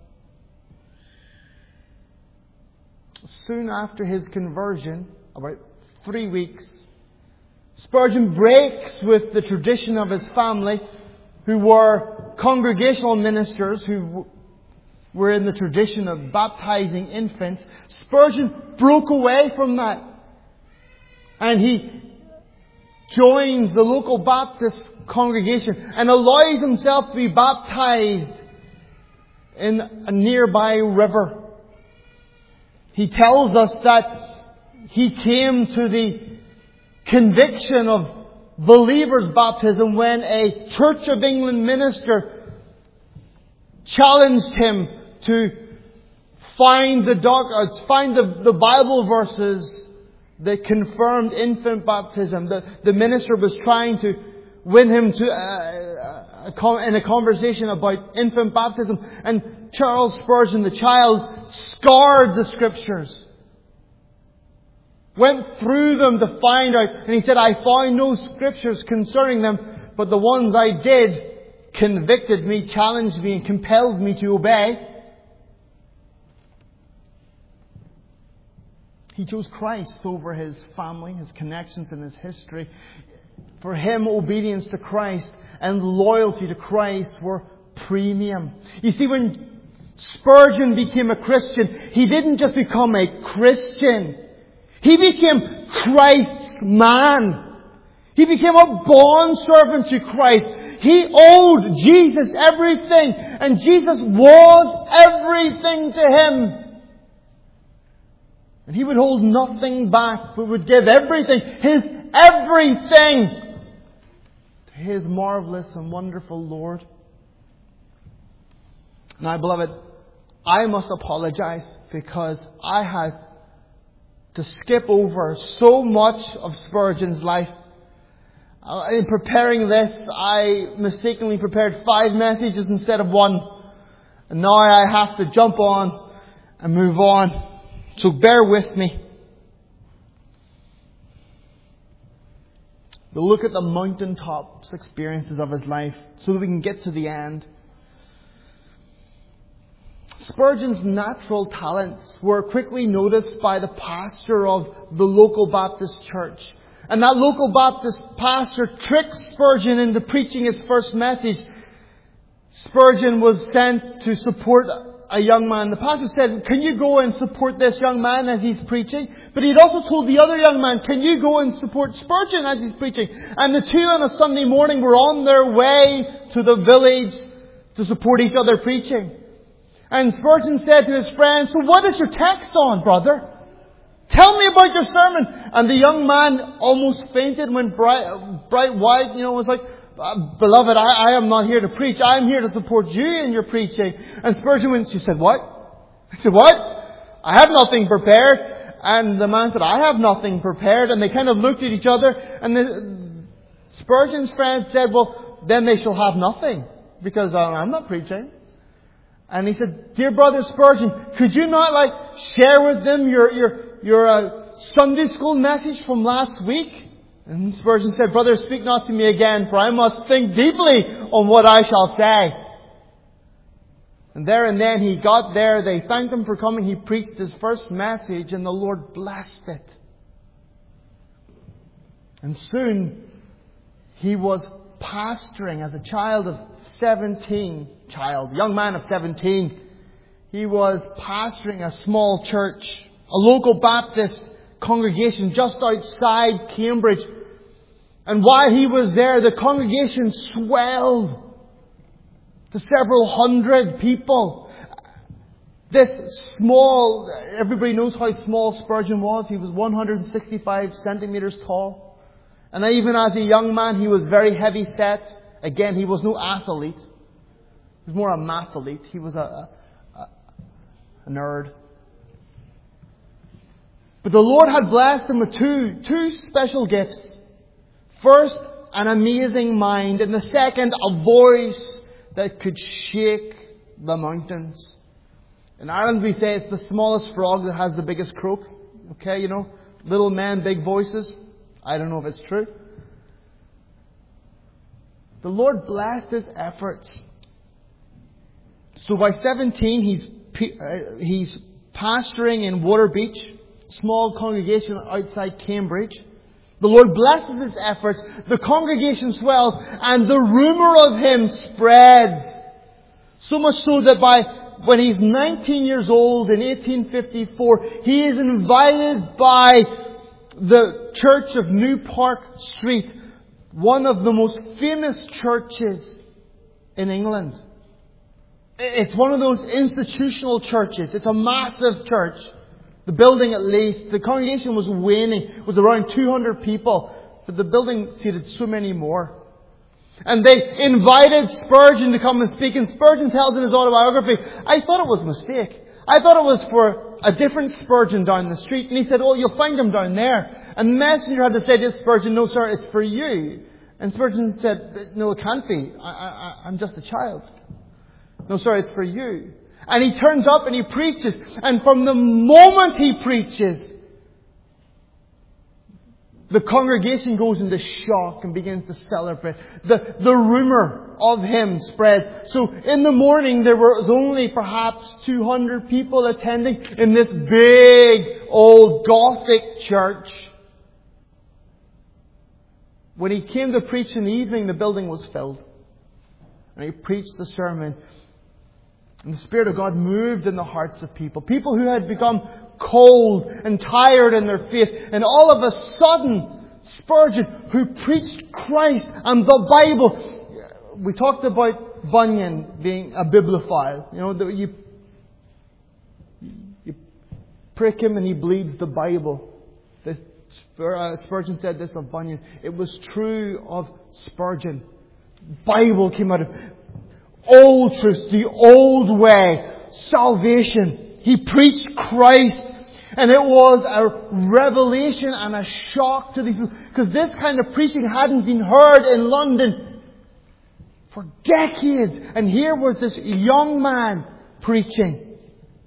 Speaker 1: Soon after his conversion, about three weeks, Spurgeon breaks with the tradition of his family, who were congregational ministers, who were in the tradition of baptizing infants. Spurgeon broke away from that. And he joins the local Baptist congregation and allows himself to be baptized in a nearby river. He tells us that he came to the conviction of believer's baptism when a Church of England minister challenged him to find the doc, uh, find the, the Bible verses that confirmed infant baptism. The, the minister was trying to win him to uh, a, in a conversation about infant baptism, and Charles Spurgeon, the child, scoured the Scriptures. Went through them to find out. And he said, I found no Scriptures concerning them, but the ones I did convicted me, challenged me, and compelled me to obey. He chose Christ over his family, his connections, and his history. For him, obedience to Christ and loyalty to Christ were premium. You see, when Spurgeon became a Christian, he didn't just become a Christian. He became Christ's man. He became a bondservant to Christ. He owed Jesus everything, and Jesus was everything to him. And he would hold nothing back, but would give everything, his everything, to his marvelous and wonderful Lord. Now, beloved, I must apologize because I had to skip over so much of Spurgeon's life. Uh, in preparing this, I mistakenly prepared five messages instead of one. And now I have to jump on and move on. So bear with me. We'll look at the mountaintops experiences of his life so that we can get to the end. Spurgeon's natural talents were quickly noticed by the pastor of the local Baptist church. And that local Baptist pastor tricked Spurgeon into preaching his first message. Spurgeon was sent to support a young man. The pastor said, can you go and support this young man as he's preaching? But he'd also told the other young man, can you go and support Spurgeon as he's preaching? And the two on a Sunday morning were on their way to the village to support each other preaching. And Spurgeon said to his friend, so what is your text on, brother? Tell me about your sermon. And the young man almost fainted, went bright, bright white, you know, was like, beloved, I, I am not here to preach. I am here to support you in your preaching. And Spurgeon went, she said, what? I said, what? I have nothing prepared. And the man said, I have nothing prepared. And they kind of looked at each other. And the, Spurgeon's friend said, well, then they shall have nothing, because uh, I'm not preaching. And he said, dear brother Spurgeon, could you not like share with them your, your, your uh, Sunday school message from last week? And Spurgeon said, brother, speak not to me again, for I must think deeply on what I shall say. And there and then he got there. They thanked him for coming. He preached his first message and the Lord blessed it. And soon he was pastoring as a child of seventeen, child, young man of seventeen. He was pastoring a small church, a local Baptist congregation just outside Cambridge. And while he was there, the congregation swelled to several hundred people. This small, everybody knows how small Spurgeon was. He was one hundred sixty-five centimeters tall. And even as a young man, he was very heavy set. Again, he was no athlete. He was more a mathlete. He was a, a, a nerd. But the Lord had blessed him with two, two special gifts. First, an amazing mind. And the second, a voice that could shake the mountains. In Ireland we say it's the smallest frog that has the biggest croak. Okay, you know, little men, big voices. I don't know if it's true. The Lord blessed his efforts. So by seventeen, he's, uh, he's pastoring in Waterbeach, small congregation outside Cambridge. The Lord blesses his efforts. The congregation swells, and the rumour of him spreads. So much so that by when he's nineteen years old in eighteen fifty-four, he is invited by the Church of New Park Street, one of the most famous churches in England. It's one of those institutional churches. It's a massive church. The building at least. The congregation was waning. It was around two hundred people. But the building seated so many more. And they invited Spurgeon to come and speak. And Spurgeon tells in his autobiography, I thought it was a mistake. I thought it was for a different Spurgeon down the street. And he said, oh, you'll find him down there. And the messenger had to say to Spurgeon, no, sir, it's for you. And Spurgeon said, no, it can't be. I, I, I'm just a child. No, sir, it's for you. And he turns up and he preaches. And from the moment he preaches, the congregation goes into shock and begins to celebrate. The, the rumor of him spread. So in the morning there was only perhaps two hundred people attending in this big old Gothic church. When he came to preach in the evening, the building was filled. And he preached the sermon. And the Spirit of God moved in the hearts of people. People who had become cold and tired in their faith. And all of a sudden, Spurgeon, who preached Christ and the Bible. We talked about Bunyan being a bibliophile. You know, that you, you prick him and he bleeds the Bible. This, Spurgeon said this of Bunyan. It was true of Spurgeon. Bible came out of old truths, the old way, salvation. He preached Christ, and it was a revelation and a shock to these people, because this kind of preaching hadn't been heard in London for decades. And here was this young man preaching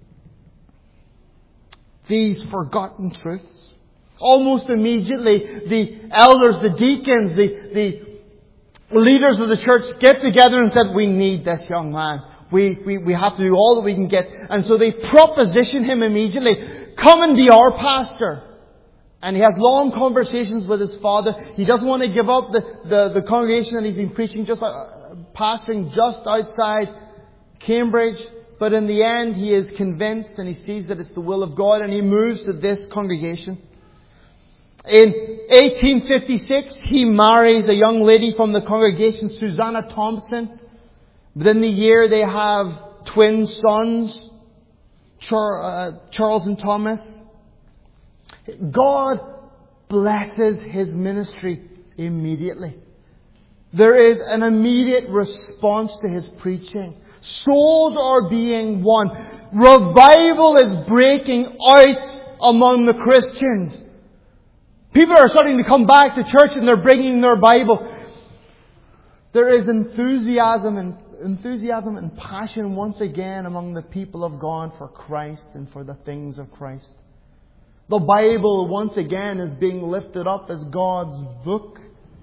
Speaker 1: these forgotten truths. Almost immediately, the elders, the deacons, the, the leaders of the church get together and said, we need this young man. We, we, we have to do all that we can get. And so they proposition him immediately. Come and be our pastor. And he has long conversations with his father. He doesn't want to give up the, the, the congregation that he's been preaching, just uh, pastoring just outside Cambridge. But in the end, he is convinced and he sees that it's the will of God, and he moves to this congregation. In eighteen fifty-six, he marries a young lady from the congregation, Susanna Thompson. Within the year, they have twin sons, Char- uh, Charles and Thomas. God blesses his ministry immediately. There is an immediate response to his preaching. Souls are being won. Revival is breaking out among the Christians. People are starting to come back to church and they're bringing their Bible. There is enthusiasm and enthusiasm and passion once again among the people of God for Christ and for the things of Christ. The Bible once again is being lifted up as God's book.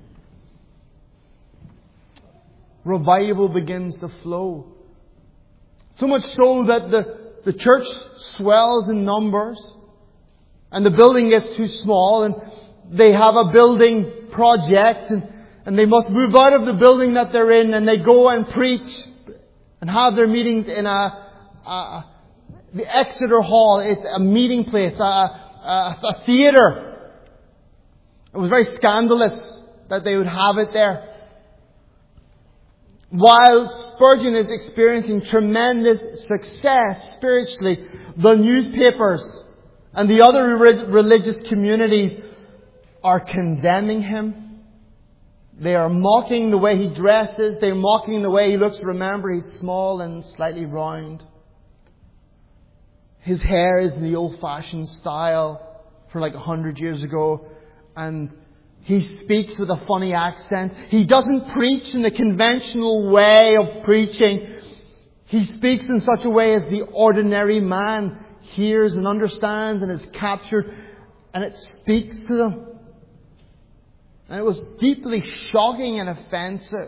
Speaker 1: Revival begins to flow. So much so that the, the church swells in numbers. And the building gets too small, and they have a building project, and, and they must move out of the building that they're in, and they go and preach and have their meetings in a, a the Exeter Hall. It's a meeting place, a, a, a theatre. It was very scandalous that they would have it there. While Spurgeon is experiencing tremendous success spiritually, the newspapers and the other religious communities are condemning him. They are mocking the way he dresses. They're mocking the way he looks. Remember, he's small and slightly round. His hair is in the old-fashioned style from like a hundred years ago. And he speaks with a funny accent. He doesn't preach in the conventional way of preaching. He speaks in such a way as the ordinary man hears and understands and is captured, and it speaks to them. And it was deeply shocking and offensive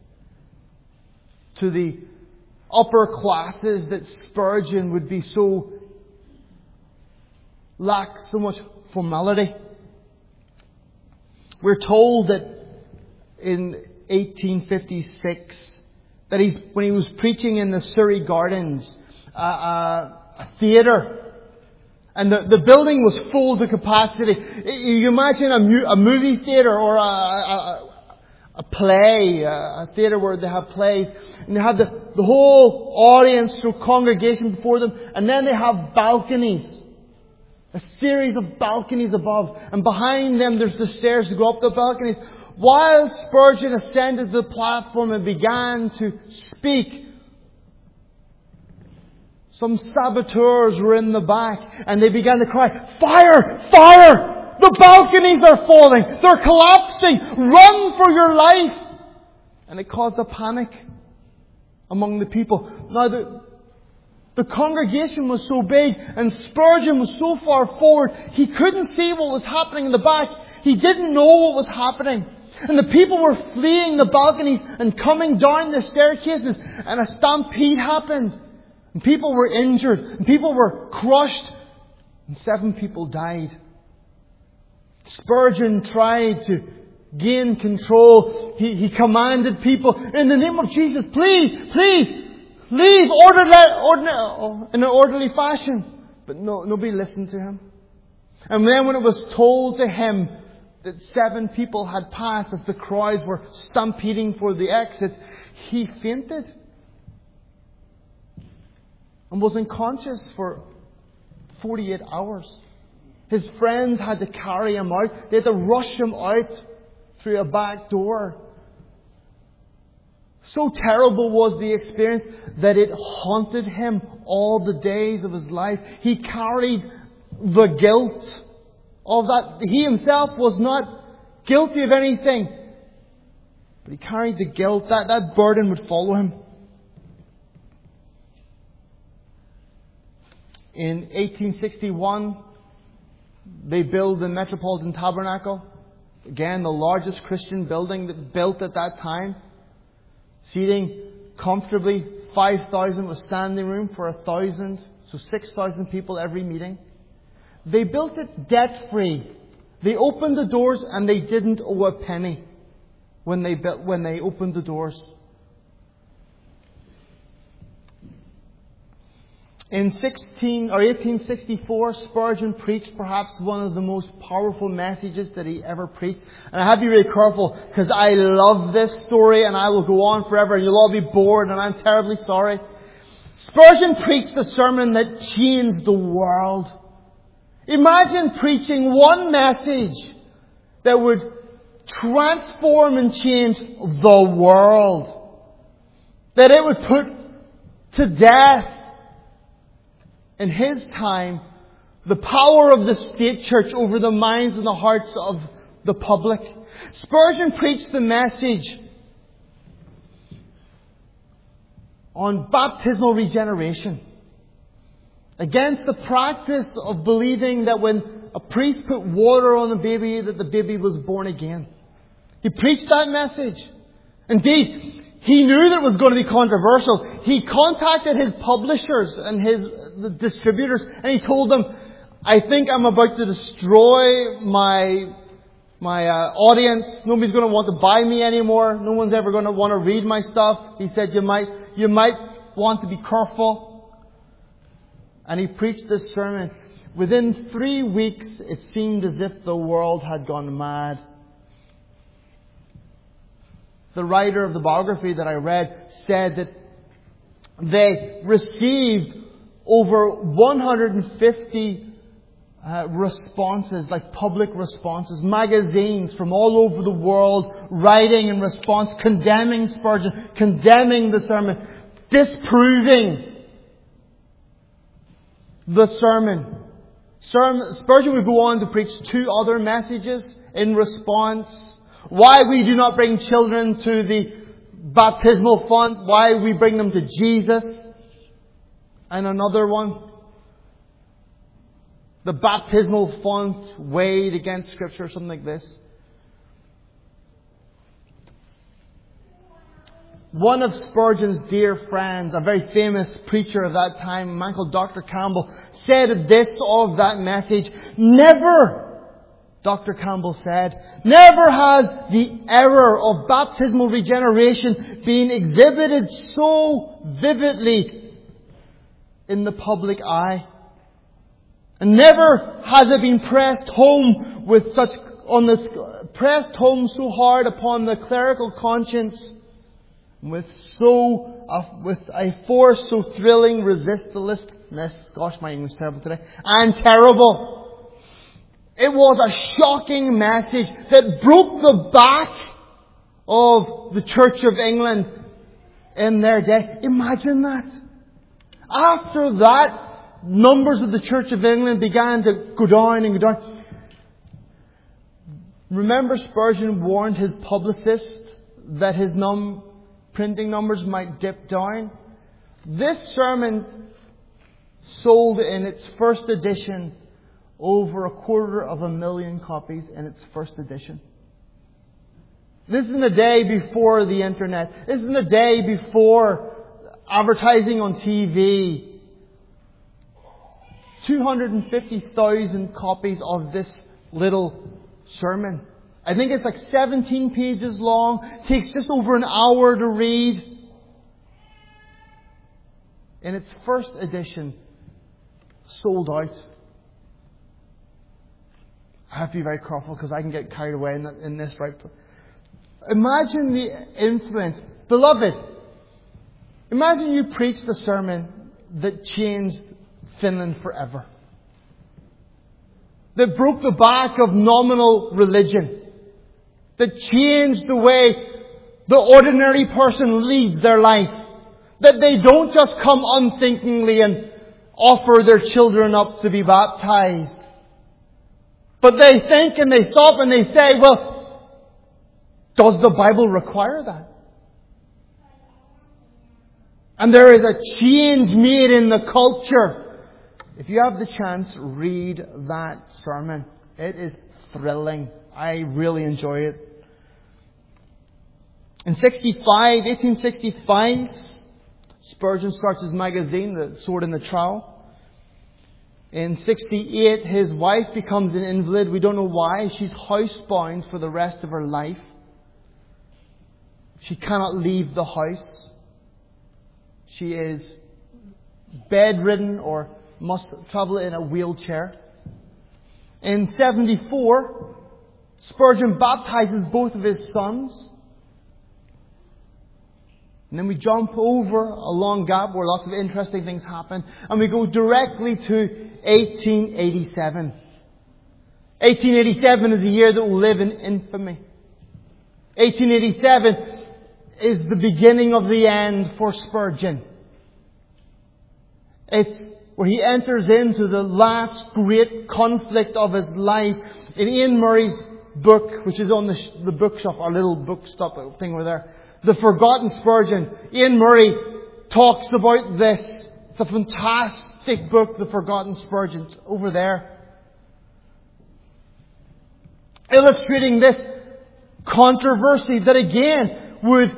Speaker 1: to the upper classes that Spurgeon would be so lack so much formality. We're told that in eighteen fifty-six that he's when he was preaching in the Surrey Gardens, uh, uh, a theatre, and the, the building was full to capacity. You imagine a, mu- a movie theatre or a, a, a play, a, a theatre where they have plays, and they have the, the whole audience or congregation before them, and then they have balconies, a series of balconies above, and behind them there's the stairs to go up the balconies. While Spurgeon ascended to the platform and began to speak, some saboteurs were in the back, and they began to cry, "Fire! Fire! The balconies are falling! They're collapsing! Run for your life!" And it caused a panic among the people. Now, the, The congregation was so big and Spurgeon was so far forward, he couldn't see what was happening in the back. He didn't know what was happening. And the people were fleeing the balconies and coming down the staircases, and a stampede happened. And people were injured, and people were crushed, and seven people died. Spurgeon tried to gain control. He, he commanded people, in the name of Jesus, please, please, leave orderly, orderly, in an orderly fashion. But no, nobody listened to him. And then when it was told to him that seven people had passed as the crowds were stampeding for the exit, he fainted and was unconscious for forty-eight hours. His friends had to carry him out. They had to rush him out through a back door. So terrible was the experience that it haunted him all the days of his life. He carried the guilt of that. He himself was not guilty of anything, but he carried the guilt. That, that burden would follow him. In eighteen sixty-one, they built the Metropolitan Tabernacle. Again, the largest Christian building that built at that time. Seating comfortably five thousand with standing room for a thousand. So six thousand people every meeting. They built it debt-free. They opened the doors and they didn't owe a penny when they built, when they opened the doors. In sixteen or eighteen sixty-four, Spurgeon preached perhaps one of the most powerful messages that he ever preached. And I have to be really careful because I love this story and I will go on forever and you'll all be bored and I'm terribly sorry. Spurgeon preached the sermon that changed the world. Imagine preaching one message that would transform and change the world. That it would put to death, in his time, the power of the state church over the minds and the hearts of the public. Spurgeon preached the message on baptismal regeneration, against the practice of believing that when a priest put water on a baby, that the baby was born again. He preached that message. Indeed, he knew that it was going to be controversial. He contacted his publishers and his the distributors, and he told them, I think I'm about to destroy my my uh, audience. Nobody's going to want to buy me anymore. No one's ever going to want to read my stuff. He said, you might you might want to be careful. And he preached this sermon. Within three weeks, it seemed as if the world had gone mad. The writer of the biography that I read said that they received over one hundred fifty uh, responses, like public responses, magazines from all over the world writing in response, condemning Spurgeon, condemning the sermon, disproving the sermon. Spurgeon would go on to preach two other messages in response. Why we do not bring children to the baptismal font. Why we bring them to Jesus. And another one. The baptismal font weighed against Scripture, something like this. One of Spurgeon's dear friends, a very famous preacher of that time, a man called Doctor Campbell, said this of that message. Never, Doctor Campbell said, never has the error of baptismal regeneration been exhibited so vividly in the public eye. And never has it been pressed home with such, on this, pressed home so hard upon the clerical conscience, with so, uh, with a force so thrilling, resistlessness. Gosh, my English is terrible today. And terrible. It was a shocking message that broke the back of the Church of England in their day. Imagine that. After that, numbers of the Church of England began to go down and go down. Remember, Spurgeon warned his publicist that his num printing numbers might dip down. This sermon sold in its first edition over a quarter of a million copies in its first edition. This is in the day before the internet. This is in the day before advertising on T V. two hundred fifty thousand copies of this little sermon. I think it's like seventeen pages long. It takes just over an hour to read. In its first edition, sold out. I have to be very careful because I can get carried away in, that, in this, right? Imagine the influence. Beloved, imagine you preached a sermon that changed Finland forever. That broke the back of nominal religion. That changed the way the ordinary person leads their life. That they don't just come unthinkingly and offer their children up to be baptized. But they think and they stop and they say, well, does the Bible require that? And there is a change made in the culture. If you have the chance, read that sermon. It is thrilling. I really enjoy it. In sixty-five, eighteen sixty-five, Spurgeon starts his magazine, The Sword and the Trowel. In sixty-eight, his wife becomes an invalid. We don't know why. She's housebound for the rest of her life. She cannot leave the house. She is bedridden or must travel in a wheelchair. In seventy-four, Spurgeon baptizes both of his sons. And then we jump over a long gap where lots of interesting things happen. And we go directly to eighteen eighty-seven. eighteen eighty-seven is a year that will live in infamy. eighteen eighty-seven is the beginning of the end for Spurgeon. It's where he enters into the last great conflict of his life. In Ian Murray's book, which is on the, the bookshelf, our little bookstop thing over there, The Forgotten Spurgeon, Ian Murray talks about this. It's a fantastic book, The Forgotten Spurgeon. It's over there. Illustrating this controversy that again would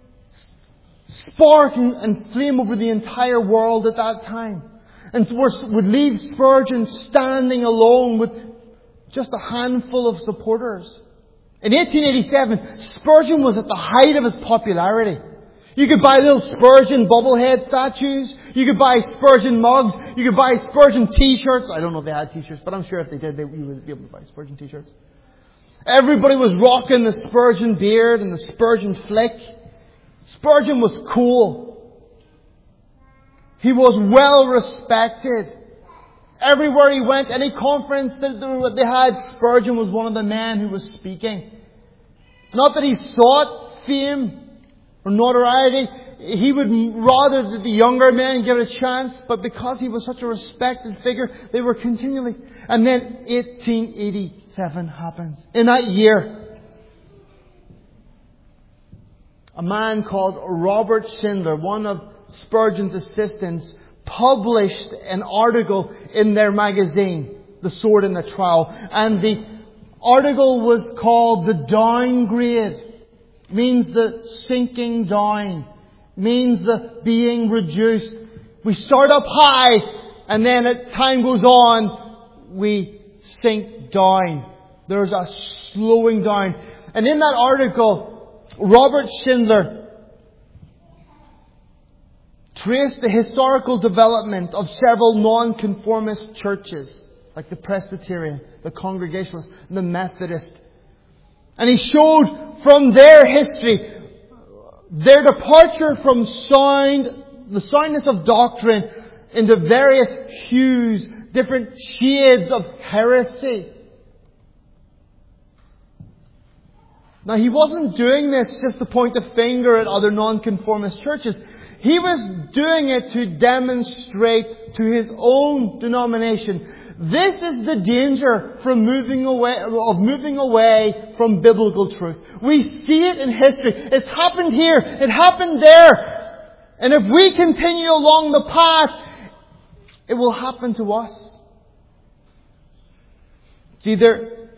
Speaker 1: spark and flame over the entire world at that time. And would leave Spurgeon standing alone with just a handful of supporters. In eighteen eighty-seven, Spurgeon was at the height of his popularity. You could buy little Spurgeon bobblehead statues. You could buy Spurgeon mugs. You could buy Spurgeon t-shirts. I don't know if they had t-shirts, but I'm sure if they did, they, you would be able to buy Spurgeon t-shirts. Everybody was rocking the Spurgeon beard and the Spurgeon flick. Spurgeon was cool. He was well respected. Everywhere he went, any conference that they had, Spurgeon was one of the men who was speaking. Not that he sought fame or notoriety. He would rather that the younger men get a chance, but because he was such a respected figure, they were continually. And then eighteen eighty-seven happens. In that year, a man called Robert Schindler, one of Spurgeon's assistants, published an article in their magazine, The Sword and the Trowel. And the article was called The Downgrade. Means the sinking down. Means the being reduced. We start up high, and then as time goes on, we sink down. There's a slowing down. And in that article, Robert Schindler traced the historical development of several non-conformist churches, like the Presbyterian, the Congregationalist, the Methodist. And he showed from their history, their departure from sound, the soundness of doctrine, into various hues, different shades of heresy. Now, he wasn't doing this just to point the finger at other non-conformist churches. He was doing it to demonstrate to his own denomination, this is the danger from moving away, of moving away from biblical truth. We see it in history. It's happened here. It happened there. And if we continue along the path, It will happen to us. See, there,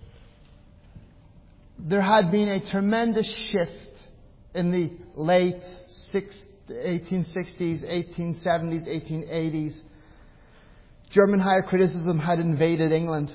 Speaker 1: there had been a tremendous shift in the late eighteen sixties, eighteen seventies, eighteen eighties. German higher criticism had invaded England.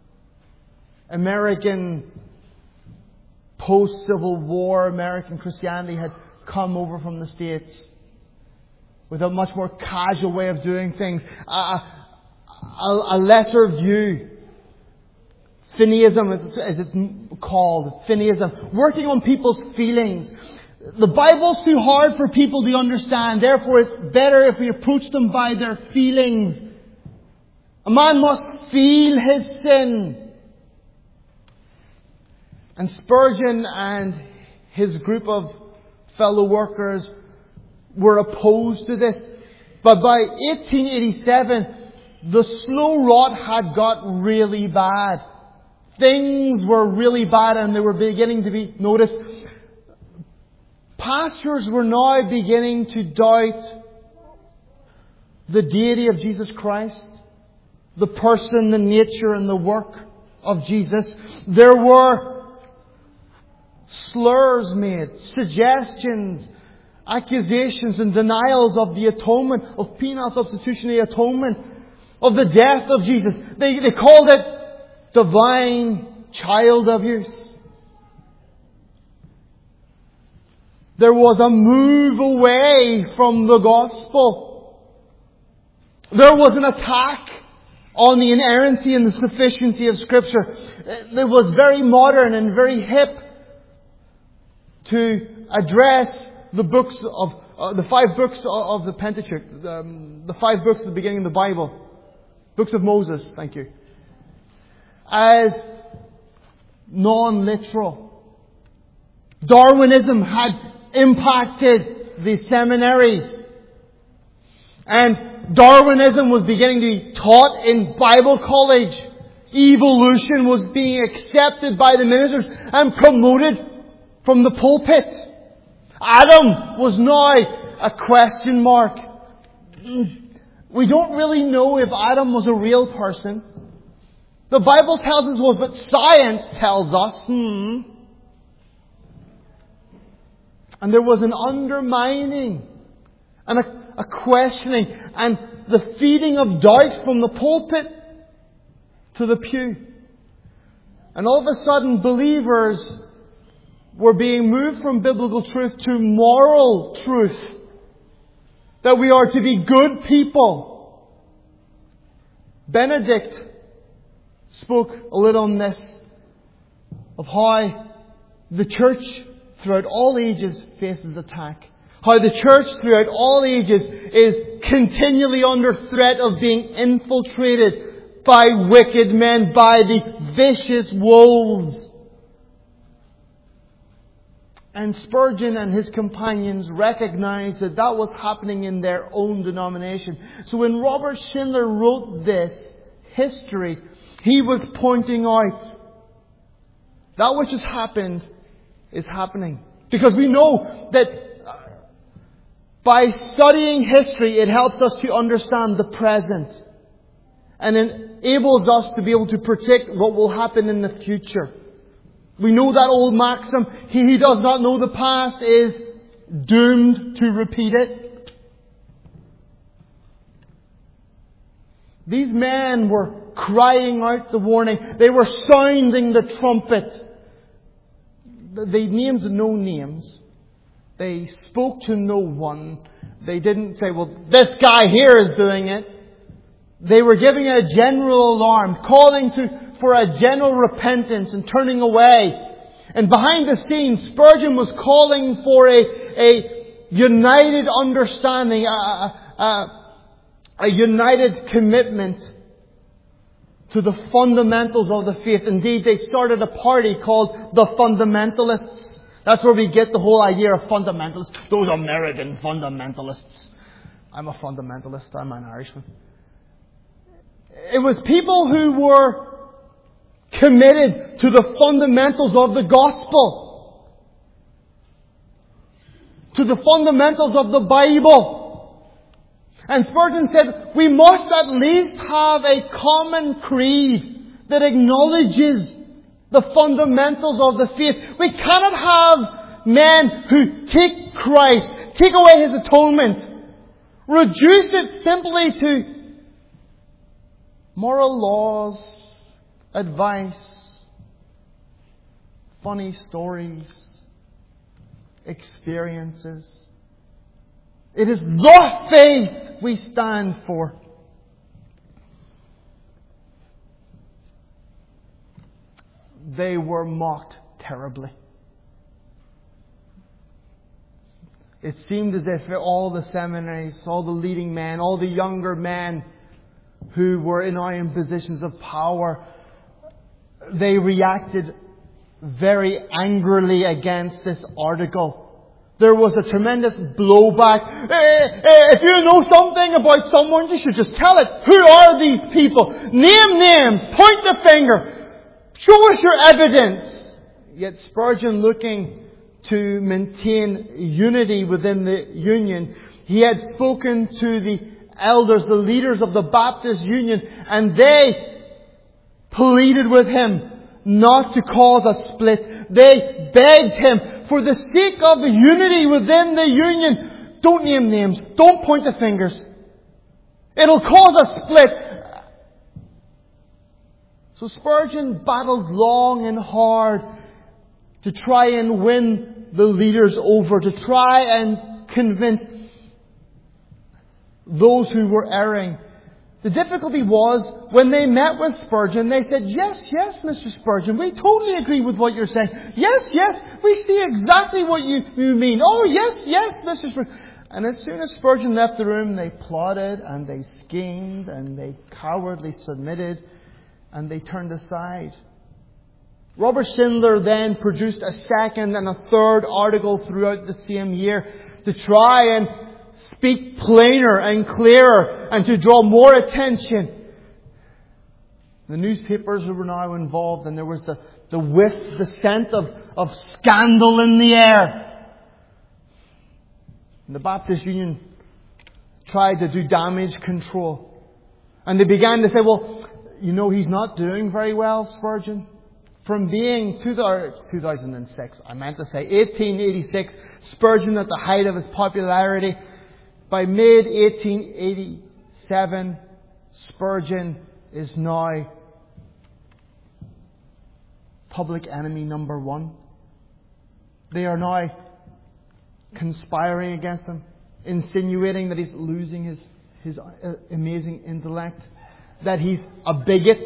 Speaker 1: American post-Civil War American Christianity had come over from the States with a much more casual way of doing things, a, a, a lesser view. Finneyism, as it's called, Finneyism, working on people's feelings. The Bible's too hard for people to understand, therefore it's better if we approach them by their feelings. A man must feel his sin. And Spurgeon and his group of fellow workers were opposed to this. But by eighteen eighty-seven, the slow rot had got really bad. Things were really bad and they were beginning to be noticed. Pastors were now beginning to doubt the deity of Jesus Christ, the person, the nature and the work of Jesus. There were slurs made, suggestions, accusations and denials of the atonement, of penal substitutionary atonement, of the death of Jesus. They, they called it divine child abuse. There was a move away from the gospel. There was an attack on the inerrancy and the sufficiency of Scripture. It was very modern and very hip to address the books of, uh, the five books of the Pentateuch, um, the five books at the beginning of the Bible, books of Moses, thank you, as non-literal. Darwinism had impacted the seminaries. And Darwinism was beginning to be taught in Bible college. Evolution was being accepted by the ministers and promoted from the pulpit. Adam was now a question mark. We don't really know if Adam was a real person. The Bible tells us was, but science tells us, hmm. And there was an undermining and a, a questioning and the feeding of doubt from the pulpit to the pew. And all of a sudden believers were being moved from biblical truth to moral truth. That we are to be good people. Benedict spoke a little on this, of how the church throughout all ages faces attack. How the church throughout all ages is continually under threat of being infiltrated by wicked men, by the vicious wolves. And Spurgeon and his companions recognized that that was happening in their own denomination. So when Robert Schindler wrote this history, he was pointing out that which has happened is happening. Because we know that by studying history, it helps us to understand the present. And enables us to be able to predict what will happen in the future. We know that old maxim, he who does not know the past is doomed to repeat it. These men were crying out the warning. They were sounding the trumpet. They named no names. They spoke to no one. They didn't say, well, this guy here is doing it. They were giving a general alarm, calling to for a general repentance and turning away. And behind the scenes, Spurgeon was calling for a, a united understanding, a, a, a united commitment to the fundamentals of the faith. Indeed, they started a party called the Fundamentalists. That's where we get the whole idea of fundamentalists. Those American fundamentalists. I'm a fundamentalist. I'm an Irishman. It was people who were committed to the fundamentals of the gospel. To the fundamentals of the Bible. And Spurgeon said, we must at least have a common creed that acknowledges the fundamentals of the faith. We cannot have men who take Christ, take away His atonement, reduce it simply to moral laws, advice, funny stories, experiences. It is the faith we stand for. They were mocked terribly. It seemed as if all the seminaries, all the leading men, all the younger men who were now in positions of power, they reacted very angrily against this article. There was a tremendous blowback. If you know something about someone, you should just tell it. Who are these people? Name names. Point the finger. Show us your evidence. Yet Spurgeon, looking to maintain unity within the Union, he had spoken to the elders, the leaders of the Baptist Union, and they pleaded with him not to cause a split. They begged him, for the sake of the unity within the Union, don't name names, don't point the fingers. It'll cause a split. So Spurgeon battled long and hard to try and win the leaders over, to try and convince those who were erring. The difficulty was, when they met with Spurgeon, they said, yes, yes, Mister Spurgeon, we totally agree with what you're saying. Yes, yes, we see exactly what you, you mean. Oh, yes, yes, Mister Spurgeon. And as soon as Spurgeon left the room, they plotted and they schemed and they cowardly submitted and they turned aside. Robert Schindler then produced a second and a third article throughout the same year to try and speak plainer and clearer and to draw more attention. The newspapers were now involved, and there was the, the whiff, the scent of, of scandal in the air. And the Baptist Union tried to do damage control. And they began to say, well, you know, he's not doing very well, Spurgeon. From being two thousand six, I meant to say eighteen eighty-six, Spurgeon at the height of his popularity. By mid eighteen eighty-seven, Spurgeon is now public enemy number one. They are now conspiring against him, insinuating that he's losing his, his amazing intellect, that he's a bigot,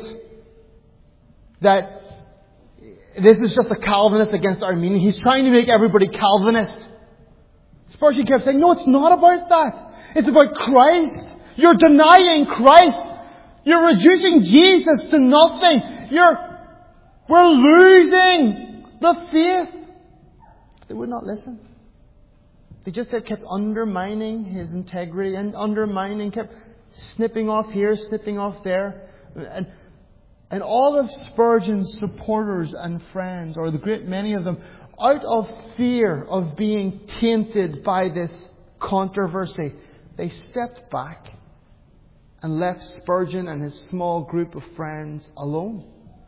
Speaker 1: that this is just a Calvinist against Arminian. He's trying to make everybody Calvinist. Spurgeon kept saying, no, it's not about that. It's about Christ. You're denying Christ. You're reducing Jesus to nothing. You're, we're losing the faith. They would not listen. They just kept undermining his integrity and undermining, kept snipping off here, snipping off there. And, and all of Spurgeon's supporters and friends, or the great many of them, out of fear of being tainted by this controversy, they stepped back and left Spurgeon and his small group of friends alone.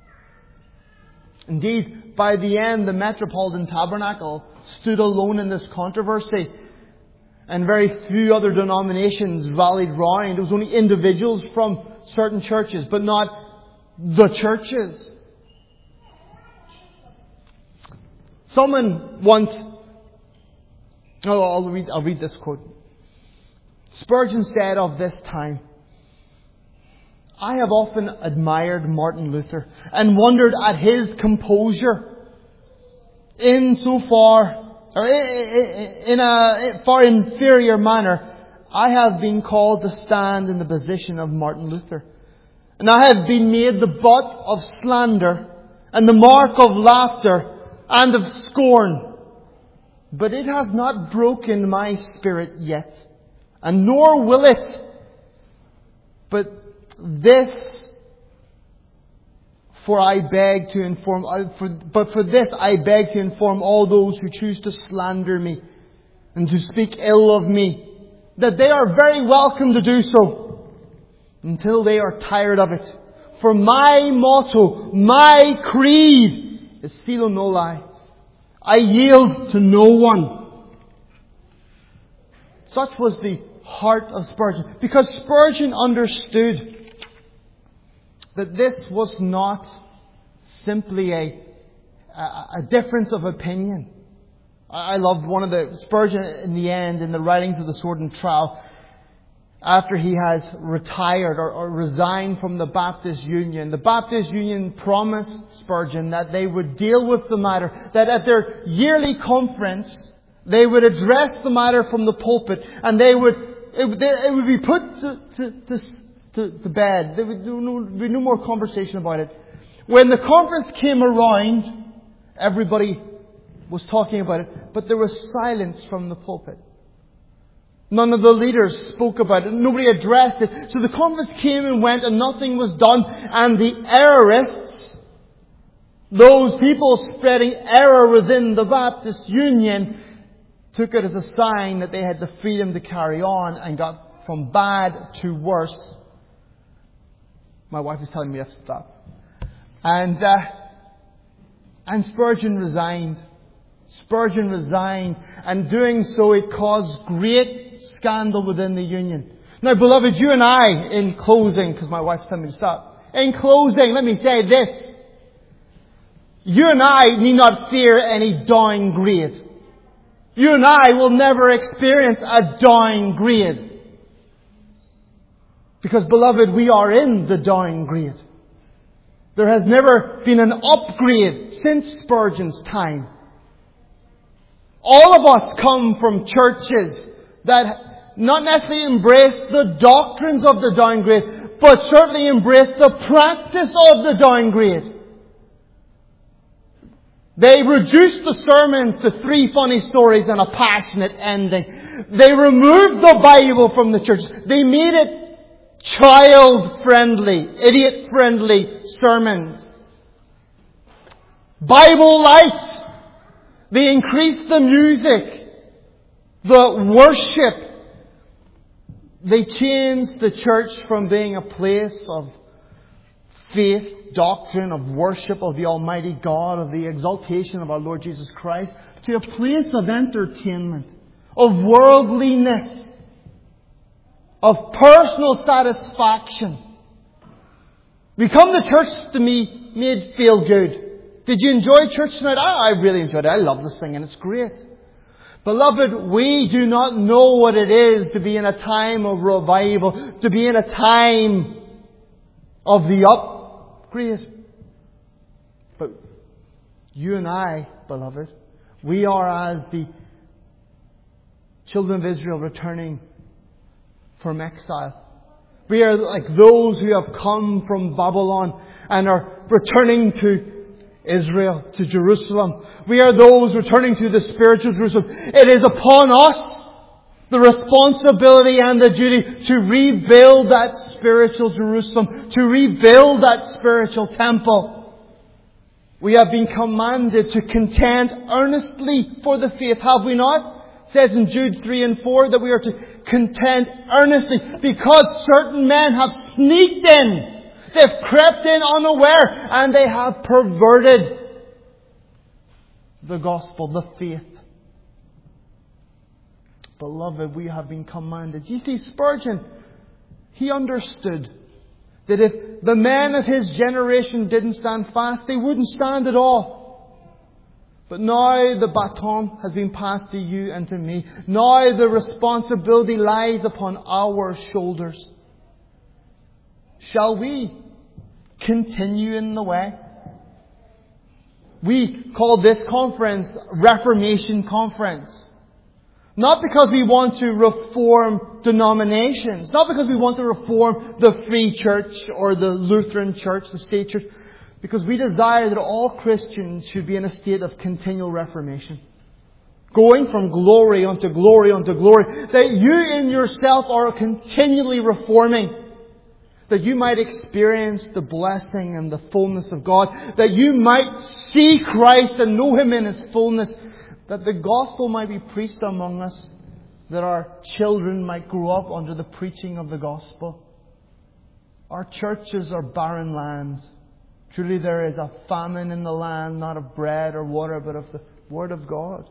Speaker 1: Indeed, by the end, the Metropolitan Tabernacle stood alone in this controversy, and very few other denominations rallied round. It was only individuals from certain churches, but not the churches. Someone once, oh, I'll read, I'll read this quote. Spurgeon said of this time, I have often admired Martin Luther and wondered at his composure in so far, or in a far inferior manner. I have been called to stand in the position of Martin Luther. And I have been made the butt of slander and the mark of laughter and of scorn. But it has not broken my spirit yet, and nor will it. But this, for I beg to inform, for, but for this I beg to inform all those who choose to slander me and to speak ill of me, that they are very welcome to do so until they are tired of it. For my motto, my creed is Philo Noli. I yield to no one. Such was the heart of Spurgeon. Because Spurgeon understood that this was not simply a, a, a difference of opinion. I loved one of the, Spurgeon in the end, in the writings of the Sword and Trowel, after he has retired or, or resigned from the Baptist Union. The Baptist Union promised Spurgeon that they would deal with the matter, that at their yearly conference, they would address the matter from the pulpit, and they would, it, it would be put to, to, to, to, to bed. There would be no more conversation about it. When the conference came around, everybody was talking about it, but there was silence from the pulpit. None of the leaders spoke about it. Nobody addressed it. So the conference came and went and nothing was done. And the errorists, those people spreading error within the Baptist Union, took it as a sign that they had the freedom to carry on and got from bad to worse. My wife is telling me I have to stop. And, uh, and Spurgeon resigned. Spurgeon resigned. And doing so, it caused great scandal within the union. Now, beloved, you and I, in closing, because my wife's telling me to stop. In closing, let me say this. You and I need not fear any downgrade. You and I will never experience a downgrade. Because, beloved, we are in the downgrade. There has never been an upgrade since Spurgeon's time. All of us come from churches that not necessarily embrace the doctrines of the downgrade, but certainly embrace the practice of the downgrade. They reduced the sermons to three funny stories and a passionate ending. They removed the Bible from the church. They made it child-friendly, idiot-friendly sermons. Bible light. They increased the music, the worship. They changed the church from being a place of faith, doctrine, of worship of the Almighty God, of the exaltation of our Lord Jesus Christ, to a place of entertainment, of worldliness, of personal satisfaction. We come to church to me made feel good. Did you enjoy church tonight? I, I really enjoyed it. I love the singing. It's great. Beloved, we do not know what it is to be in a time of revival, to be in a time of the upgrade. But you and I, beloved, we are as the children of Israel returning from exile. We are like those who have come from Babylon and are returning to Israel, to Jerusalem. We are those returning to the spiritual Jerusalem. It is upon us the responsibility and the duty to rebuild that spiritual Jerusalem, to rebuild that spiritual temple. We have been commanded to contend earnestly for the faith, have we not? It says in Jude three and four that we are to contend earnestly because certain men have sneaked in. They've crept in unaware and they have perverted the gospel, the faith. Beloved, we have been commanded. You see, Spurgeon, he understood that if the men of his generation didn't stand fast, they wouldn't stand at all. But now the baton has been passed to you and to me. Now the responsibility lies upon our shoulders. Shall we continue in the way? We call this conference Reformation Conference. Not because we want to reform denominations. Not because we want to reform the Free Church or the Lutheran Church, the State Church. Because we desire that all Christians should be in a state of continual reformation. Going from glory unto glory unto glory. That you in yourself are continually reforming. That you might experience the blessing and the fullness of God. That you might see Christ and know Him in His fullness. That the gospel might be preached among us. that our children might grow up under the preaching of the gospel. Our churches are barren lands. Truly there is a famine in the land, not of bread or water, but of the Word of God.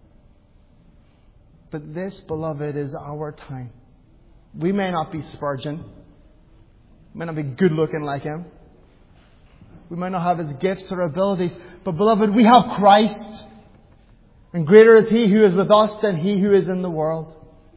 Speaker 1: But this, beloved, is our time. We may not be Spurgeon. We may not be good looking like him. We might not have his gifts or abilities. But beloved, we have Christ. And greater is He who is with us than he who is in the world.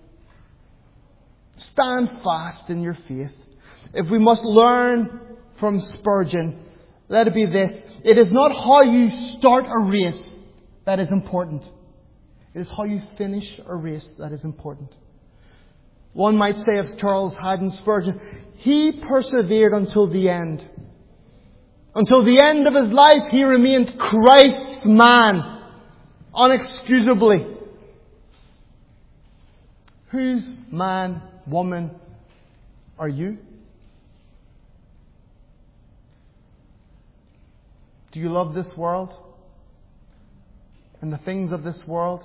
Speaker 1: Stand fast in your faith. If we must learn from Spurgeon, let it be this. It is not how you start a race that is important. It is how you finish a race that is important. One might say of Charles Haddon Spurgeon, he persevered until the end. Until the end of his life, he remained Christ's man. Unexcusably. Whose man, woman are you? Do you love this world and the things of this world?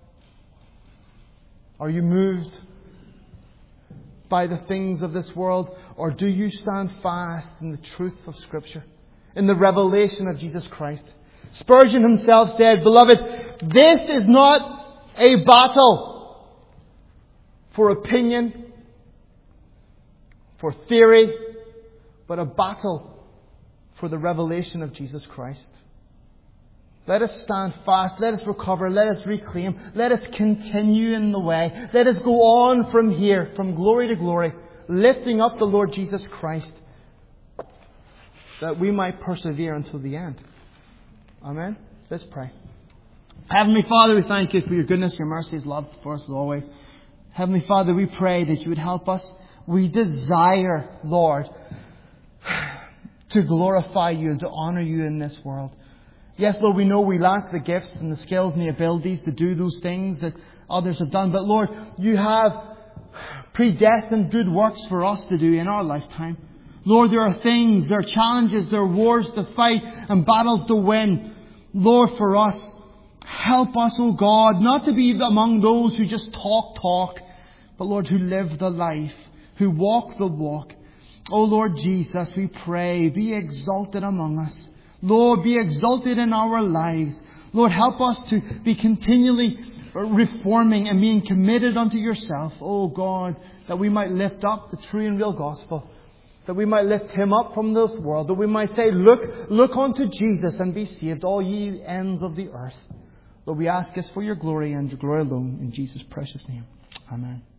Speaker 1: Are you moved by the things of this world? Or do you stand fast in the truth of Scripture, in the revelation of Jesus Christ? Spurgeon himself said, beloved, this is not a battle for opinion, for theory, but a battle for the revelation of Jesus Christ. Let us stand fast. Let us recover. Let us reclaim. Let us continue in the way. Let us go on from here, from glory to glory, lifting up the Lord Jesus Christ, that we might persevere until the end. Amen. Let's pray. Heavenly Father, we thank You for Your goodness, Your mercies, love for us as always. Heavenly Father, we pray that You would help us. We desire, Lord, to glorify You and to honour You in this world. Yes, Lord, we know we lack the gifts and the skills and the abilities to do those things that others have done. But Lord, You have predestined good works for us to do in our lifetime. Lord, there are things, there are challenges, there are wars to fight and battles to win. Lord, for us, help us, O God, not to be among those who just talk, talk, but Lord, who live the life, who walk the walk. O Lord Jesus, we pray, be exalted among us. Lord, be exalted in our lives. Lord, help us to be continually reforming and being committed unto Yourself, O God, that we might lift up the true and real gospel. That we might lift Him up from this world. That we might say, look, look unto Jesus and be saved, all ye ends of the earth. Lord, we ask this for Your glory and Your glory alone. In Jesus' precious name. Amen.